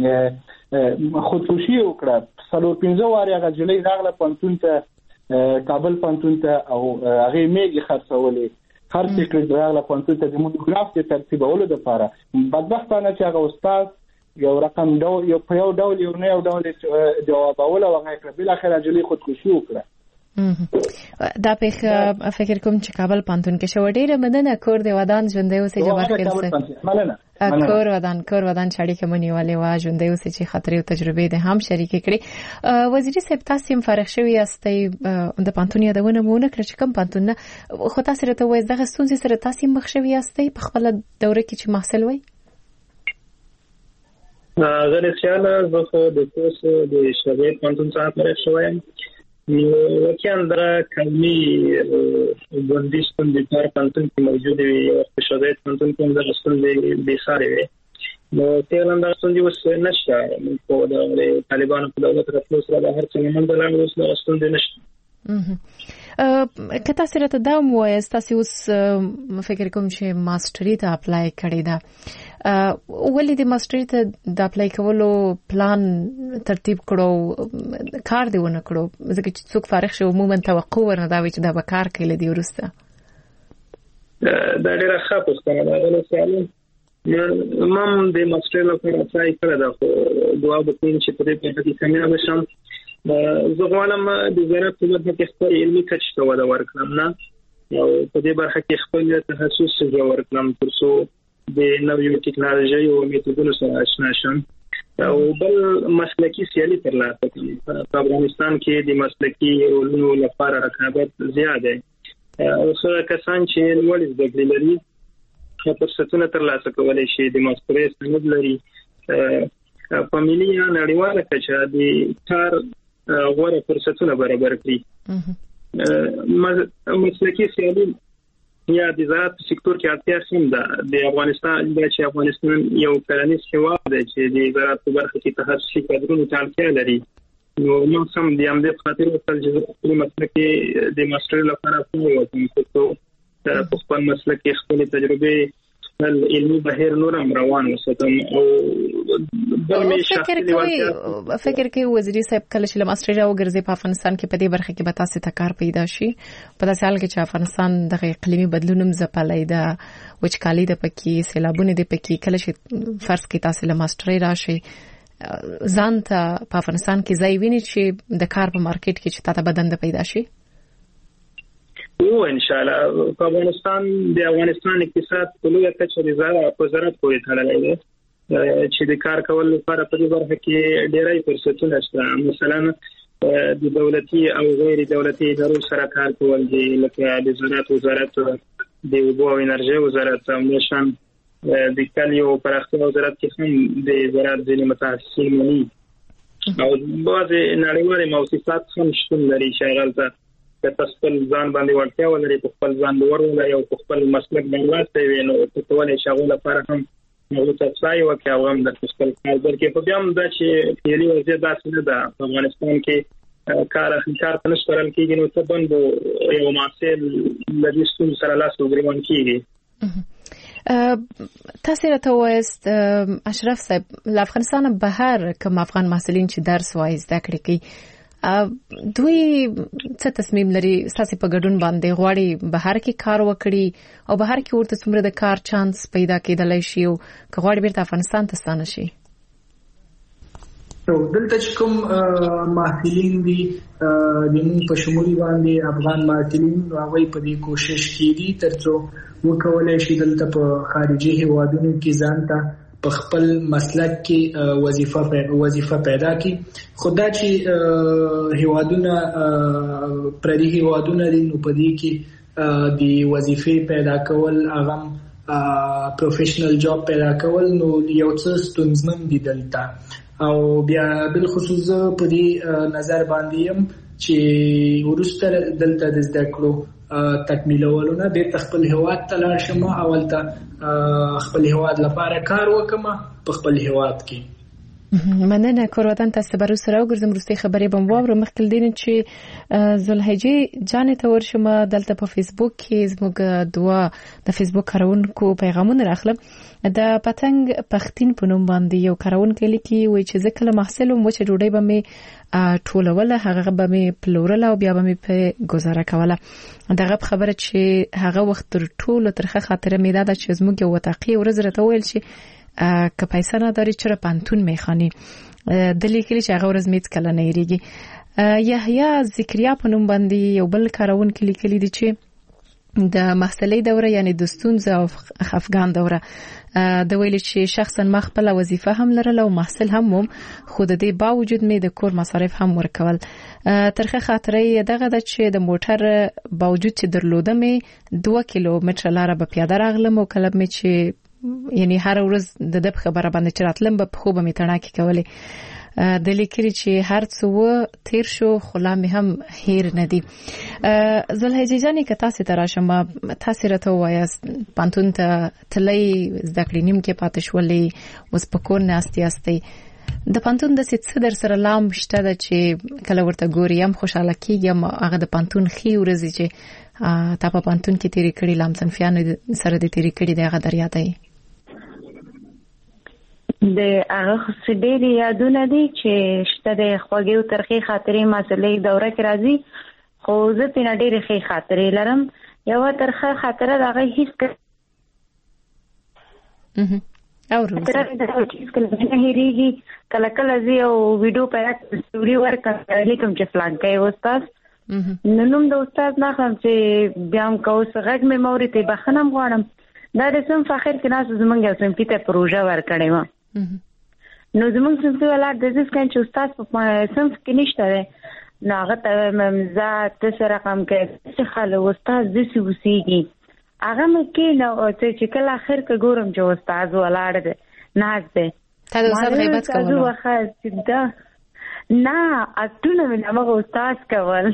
[SPEAKER 9] خودکشي وکړه. څلور پنځه واره هغه جلې راغله پوهنتون ته کابل پوهنتون ته او هغه میږي خرڅولې خرڅ کړی راغله پوهنتون ته د مونوګراف د ترتیبولو لپاره. بدبختانه چې هغه استاد یو رقم ډول یو په یو ډول یو نه یو ډول جوابوله وغه کړ بل اخر اجلي خودکشي وکړه.
[SPEAKER 3] دا په فکر کوم چې کابل پوهنتون کې شو ډیره مدنه کور دی ودان ژوندې اوسې جواب کړل کور ودان کور ودان شاړي کومنی والے وا ژوندې اوسې چې خطرې او تجربې ده هم شریک کړي. وزیر صاحب تاسو هم فارغ شوی استي د پوهنتون یادونه مونږ کړ چې کوم پوهنتون خو تاسو راته وایي دغه ستونزې سره تاسو مخ شوی استي په خپل دوره کې چې محصل وای.
[SPEAKER 7] غیر سیاله زه خو د کوس د شوی پوهنتون څخه فارغ شوم. وکیان در کمی بندیستون دیگر پانتون که موجود وی یا شدایت پانتون که در اصول بیخاری وی نو تیلان در اصول دیوز نشتا من که طالبان که دولت رفلوس را هر چنین من در اصول دی نشتا.
[SPEAKER 3] که تاسو راته دا مو وایي تاسو اوس فکر کوم چې ماستری ته اپلای کړی دا ولې د ماستري ته د اپلای کولو پلان ترتیب کړو کار دی ونه کړو ځکه چې څوک فارغ شي عموما توقع ورنه دا وي چې دا به کار کوي دی ورسته
[SPEAKER 7] دا ډیره ښه پوښتنه ده غواړم سوال مم د ماستري لپاره ځای کړی دا خو دعا وکړم چې په دې کې کامیاب شم زه غواړم د زراعت په برخه کې خپل علمي کچ ته وده ورکړم نه او په دې برخه کې خپل تخصص جوړ کړم ترڅو د نویو ټیکنالوژي او میتودونو سره آشنا شم او بل مسلکی سیالي ترلاسه کړم په افغانستان کې د مسلکی علومو لپاره رقابت زیاته او څو کسان چې لوړ زده کړې لري فرصتونه ترلاسه کولای شي د ماسترۍ سند لري په ملي یا نړیواله کچه د کار غوړه فرصتونه برابر کړي مسلکی سیالي یا د زراعت سکتور کې اړتیا هم ده د افغانستان د چې افغانستان یو کرنیز هیواد دی چې د زراعت په برخه کې تخصصي کادرونو ته اړتیا لري نو موږ هم د همدې خاطر خپل جزء مسلکی د ماسترۍ لپاره کوو چې په خپل مسلکی خپل تجربه علمي بهیر نورم روان وساتم او بل می
[SPEAKER 3] فکر کوي فکر کوي وزیري صاحب کله چې ماستري راوګرځي په افغانستان کې په دې برخه کې به تاسو ته کار پیدا شي په داسې حال کې چې افغانستان د اقلیمي بدلونم زپلای دا وچکالي د پکې سیلابونه د پکې کله چې فرض کې تاسو له ماستري راشي ځان ته په افغانستان کې ځای ویني چې د کار په مارکیټ کې چې تاسو بدند پیدا شي
[SPEAKER 7] او ان شاء الله په افغانستان د افغانستان اقتصاد په لویه کچه د زراعت په زراعت پورې تړلی دی چې د کار کول لپاره په دې برخه کې ډېرای فرصتونه شته مثلا د دولتي او غیر دولتي ادارو سره کار کول دي لکه د زراعت وزارت د اوبو او انرژي وزارت همداشان د کلیو پراختیا وزارت کې هم د زراعت ځینې متخصصین مني او بعضې نړیوالې موسسات هم شتون لري چې هغلته که خپل ځان باندې ورتیا ولري په خپل ځان باور ولري او په خپل مسلک باندې وي نو په توګه شغل لپاره هم نو تاسو یو کې هغه هم د خپل کار درکې په بیا هم دا چې پیلي وضعیت داسې نه ده په افغانستان کې کار کار په نشورل کېږي نو څه بند یو معسل لږ ستون سره لاس وګریوان کېږي
[SPEAKER 3] تاسو راته وایست اشرف صاحب له افغانستان بهر کوم افغان محصلین چې درس وایي زده کړې کوي دوی څه تصمیم لري ساسي په ګډون باندې غواړي بهر کې کار وکړي او بهر کې ورته څومره د کار چانس پیدا کېدلای شي او غواړي بیرته افغانستان ته ستانه شي
[SPEAKER 4] نو دلته چې کوم محصلین دي د موږ په شمول باندې افغان محصلین هغه په دې کوشش کوي ترڅو وکولای شي دلته په خارجي هیوادونو کې ځان ته په خپل مسلک کې وظیفه وظیفه پیدا کی خدا چې هیوادونه پردي هیوادونه دي نو په دې کې د وظیفې پیدا کول هغه پروفیشنل جاب پیدا کول نو یو څه ستونزمن دي دلته او بیا بل خصوص په دې نظر باندې هم چې ورسته دلته د زده کړو تکمیلولونه د خپل هیواد ته لاړ شم او ولته خپل هیواد لپاره کار وکم په خپل هیواد کې
[SPEAKER 3] مننه کوروتن تاسو برو سره وګرځم روستي خبرې بم واور مخکل دین چې زلحجې جان ته ورشم دلته په فیسبوک کې زموږ دوا د فیسبوک کارونکو پیغامونه راخلم د پتنګ پختین په نوم باندې یو کارونکو لیکي وای چې ځکه له محصلو مو چې ډوډۍ به می ټولوله هغه به می پلورل او بیا به می په گزاره کوله دغه خبره چې هغه وخت تر ټولو ترخه خاطره می ده چې زموږ یو وتاقي ورځ راته ویل چې که پیسې نه داري چر پانتون میخواني د لیکلي چې هغه ورځ میت کله نه یریږي یحیی ذکریا په نوم باندې یو بل کارونکو لیکلي دي چې د محصلې دوره یعنی د ستونزې او خفګان دوره د ویل چې شخصا ما خپل وظیفه هم لرله او محصل هم وم خو د دې باوجود مې د کور مصارف هم ورکول ترخه خاطرې دغه د چې د موټر باوجود چې درلودم دوه کیلومتر لاره به پیاده راغلم او کله مې چې یعنی هر ورځ د دب خبره باندې چراتلم به خو به می تڼاکې کولې د لیکري چې هر څو تیر شو خلا مې هم هیر ندی زلحجې جانې که تاسو ته راشم تاسو راته وایاست پانتون ته تلې زده کړې نیم کې پاتې شولې اوس په کور ناستې استې د پانتون د څه در سره لام شته ده چې کله ورته ګوري هم خوشاله کېږم هغه د پانتون خي ورځي چې تا په پانتون کې تیری کړي لام صنفیان سره د تیری کړي د هغه دریا دی
[SPEAKER 5] د هغه څه یادونه دي چې شته د خوږې او ترخې خاطرې مسلې دوره کې راځي، خو زه ترې نه ډېرې ښې خاطرې لرم. یوه ترخه خاطره د هغه هېڅ نه هېرېږي. کله کله زه یو ویډیو پیدا سټوري ورکړم لیکم چې فلانکی استاد، نو نوم د استاد نه اخلم چې بیا هم که اوس غږ مې مورې ته بخښنه هم غواړم. دا د صنف اخر کې ناست زموږ یو صنفي ته پروژه ورکړې وه، نو زموږ صنفي ولاد د دې څخه چې استاد په صنف کې نشته دی، نو هغه ته وایم زه ته څه رقم کوې څه خاله استاد داسې اوسېږي. هغه مې کېنه چې کله اخر کې ګورم چې استاد ولاړ دی ناست دی.
[SPEAKER 3] تا د استاد غیبت کولو؟
[SPEAKER 5] نه اکټونه مې د همغه استاد کول.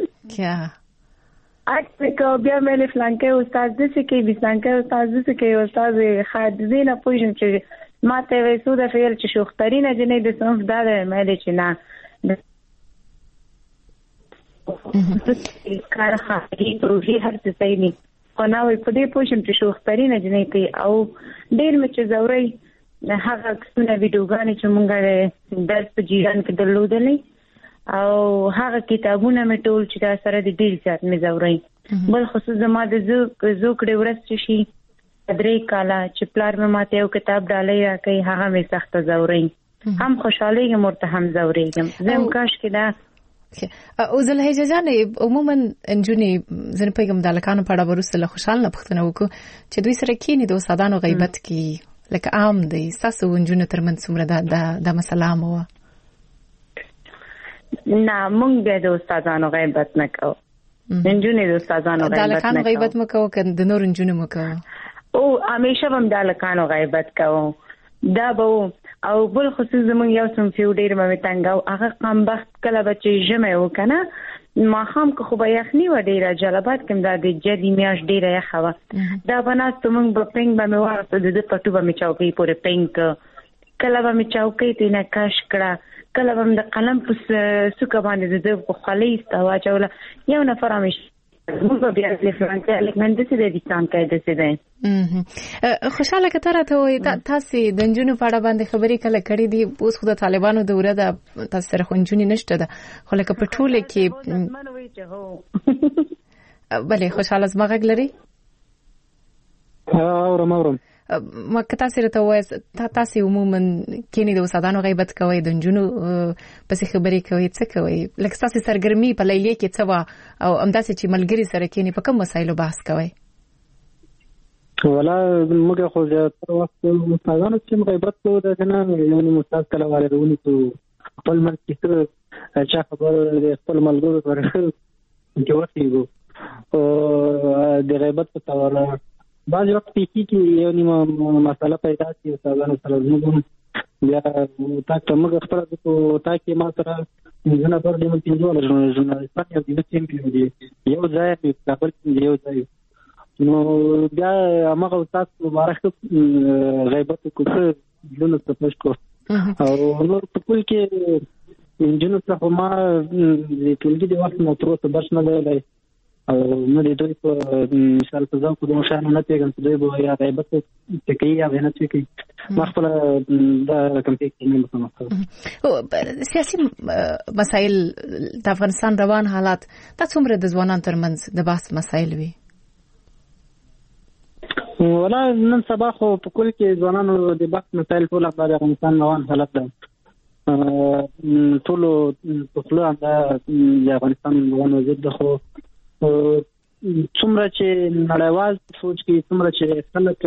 [SPEAKER 5] عکس مې کو بیا مې فلانکی استاد داسې کوي، فلانکی استاد داسې کوي. استاد خادزې نه پوهېږم چې ما ته یې وایي څو دفعې ویل چې شوخترینه جنۍ د صنف دا دی، مې دی چې نه کار خاطرې پروژې هر څه صحیح دي، خو نه وایي په دې پوه شم چې شوخترینه جنۍ کوي. او ډېر مې چې ځورئ هغه عکسونه ویډیوګانې چې مونږ درس په جیران کې درلودلې او هغه کتابونه مې ټول چې دا سره د ډېر زیات مې ځورئ. بل خصوص زما د زوکړې ورځ چې شي درې کاله چې پلار مې ماته یو کتاب ډالۍ راکوي، هغه مې سخته ځورئ. هم خوشحالېږم ورته هم ځورېږم. زه هم کاش کې دا
[SPEAKER 3] او زلهجه جانې عموما نجونې زه نه پوهېږم د هلکانو په اړه به وروسته له خوشحال نه پوښتنه وکړو چې دوی سره کښېني د استادانو غیبت کوي، لکه عام دی. ستاسو نجونو ترمنځ څومره دا مسله عامه وه؟
[SPEAKER 5] نه مونږ بیا د استادانو غیبت نه کوو، نجونې د استادانو غیبت نه کوو.
[SPEAKER 3] د هلکانو غیبت مه کوو که د نورو نجونو مه کوو؟
[SPEAKER 5] او همیشه به هم د هلکانو غیبت کوو، دا به و. او بل خصوص زمونږ یو صنفي و ډېر به مې تنګاو، هغه قمبخت کله به چې ژمی و که نه ماښام که خو به یخني وه ډېره، جلبات کې هم دا د جدي میاشت ډېره یخه وه، دا به ناستو مونږ به پینګ به مې واغسته، د ده پټو به مې چوکۍ پورې پینګ که، کله به مې چوکۍ ته نه کش کړه، کله به مې د قلم په څوکه باندې د ده په خولۍ ایسته واچوله. یو نفر همیشه موږ به بیا فلانکی هلک نن داسې دی فلانکی داسې دی.
[SPEAKER 3] خوشحاله که ته راته وایې تاسې د نجونو په اړه باندې خبرې کله کړې دي؟ اوس خو د طالبانو دوره ده، تاسو سره خو نجونې نشته ده، خو لکه په ټوله کې بلې خوشحاله زما غږ لري؟
[SPEAKER 6] اورم اورم
[SPEAKER 3] ما که تاسې راته ووایاست تاسې عموما کښېنئ د استادانو غیبت کوئ، د نجونو پسې خبرې کوئ، څه کوئ؟ لکه ستاسې سرګرمي په لیلیه کې څه وه او همداسې چې ملګري سره کښېنئ په کوم مسایلو بحث کوئ؟
[SPEAKER 6] ولا موږ خو زیاتره وخت استادانو چې غیبت کوو داسې نه، یو نیم استاد کله وارد ونیسو خپل منځ کې څه چا خبره د خپل ملګرو سره کې وخېږو د غیبت په توانه بعض وخت پیښې کې یو نیمه مسله پیدا شي استادانو سره زموږ بیا تا ته موږ خپله په تا کې ما سره پنځه نفر دي، موږ پنځه ژورنالستان یو د چمپیون دي، یو ځای دي کابل کې یو ځای، نو بیا هماغه استاد مبارک غیبت وکړو څه ژوند ته پوښ کړو او نور په کل کې نجونو څخه ما د ټولګي د وخت نه تر اوسه درس نه دی او نو د دوی په مثال په ځان کوم شان نه پیګم چې دوی به یا غیبت کوي یا نه کوي، ما خپل دا رقم کې نه مسمه.
[SPEAKER 3] سیاسي مسایل د افغانستان روان حالات دا څومره د ځوانانو ترمنځ د بحث مسایل وي؟
[SPEAKER 6] ولا نن سبا خو په کل کې ځوانانو د بحث مسایل ټول د افغانستان روان حالت ده، ټول په خپل د افغانستان روان وضعیت ده. خو څومره چې نړیوال سوچ کې څومره چې خلک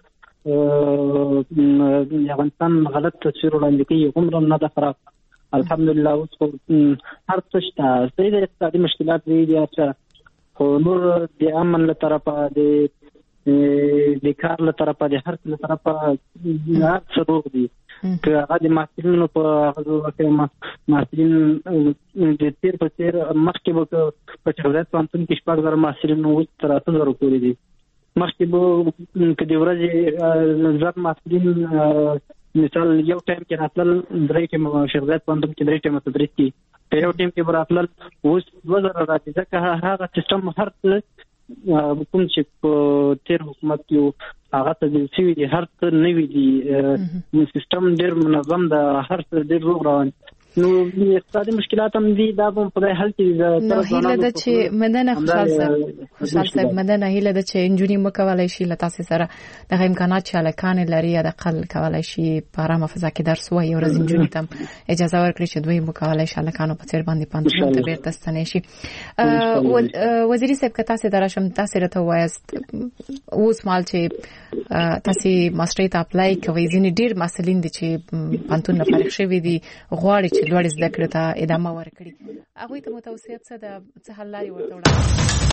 [SPEAKER 6] د افغانستان غلط تصویر وړاندې کوي عمره نه ده خراب. الحمدلله اوس خو هر څه شته، صحیح د اقتصادي مشکلات وي دي، خو نور د امن له طرفه د د کار له طرفه د هر څه له طرفه هر څه روغ دي، که هغه د محصلینو په هغه وخت محصلین د تیر په تیر مخکې به په شهزاد پوهنتون کې شپږ زره محصلین اوس تر اته زره پورې دي، مخکې به که د ورځې زر محصلین مثال یو ټایم کې راتلل درې ټیمه شهزاد پوهنتون کې درې ټیمه تدریس کوي، په یو ټیم کې به راتلل اوس دوه زره راځي، ځکه هغه سیستم هر څه کوم چې په تیر حکومت یو هغه ته د سوي دي هر څه نوي دي سیستم ډیر منظم ده هر څه ډیر روغ روان نو اقتصادي مشکلات هم دي دا په خدای حل کړي
[SPEAKER 3] نو هیله ده چې مدنه خوشحال صاحب خوشحال صاحب مدنه هیله ده چې انجونی مکولای شي لته سره د امکانات چې الکان لري د اقل کولای شي په آرامه فضا کې درس وایي او ورځ انجونی تم اجازه ورکړي چې دوی مکولای شي الکانو په تیر باندې پانتون ته بیرته ستنې شي وزیري صاحب کته سره درشم تاسو راته وایست اوس مال چې تاسو ماستری ته اپلای کوي ځینې ډیر مسلین دي چې پانتون نه فارغ شوی دي غواړي چې لوړ زده کړې ته ادامه ورکړي هغه ته متوسط څه د څه حل لري ورته وړاندې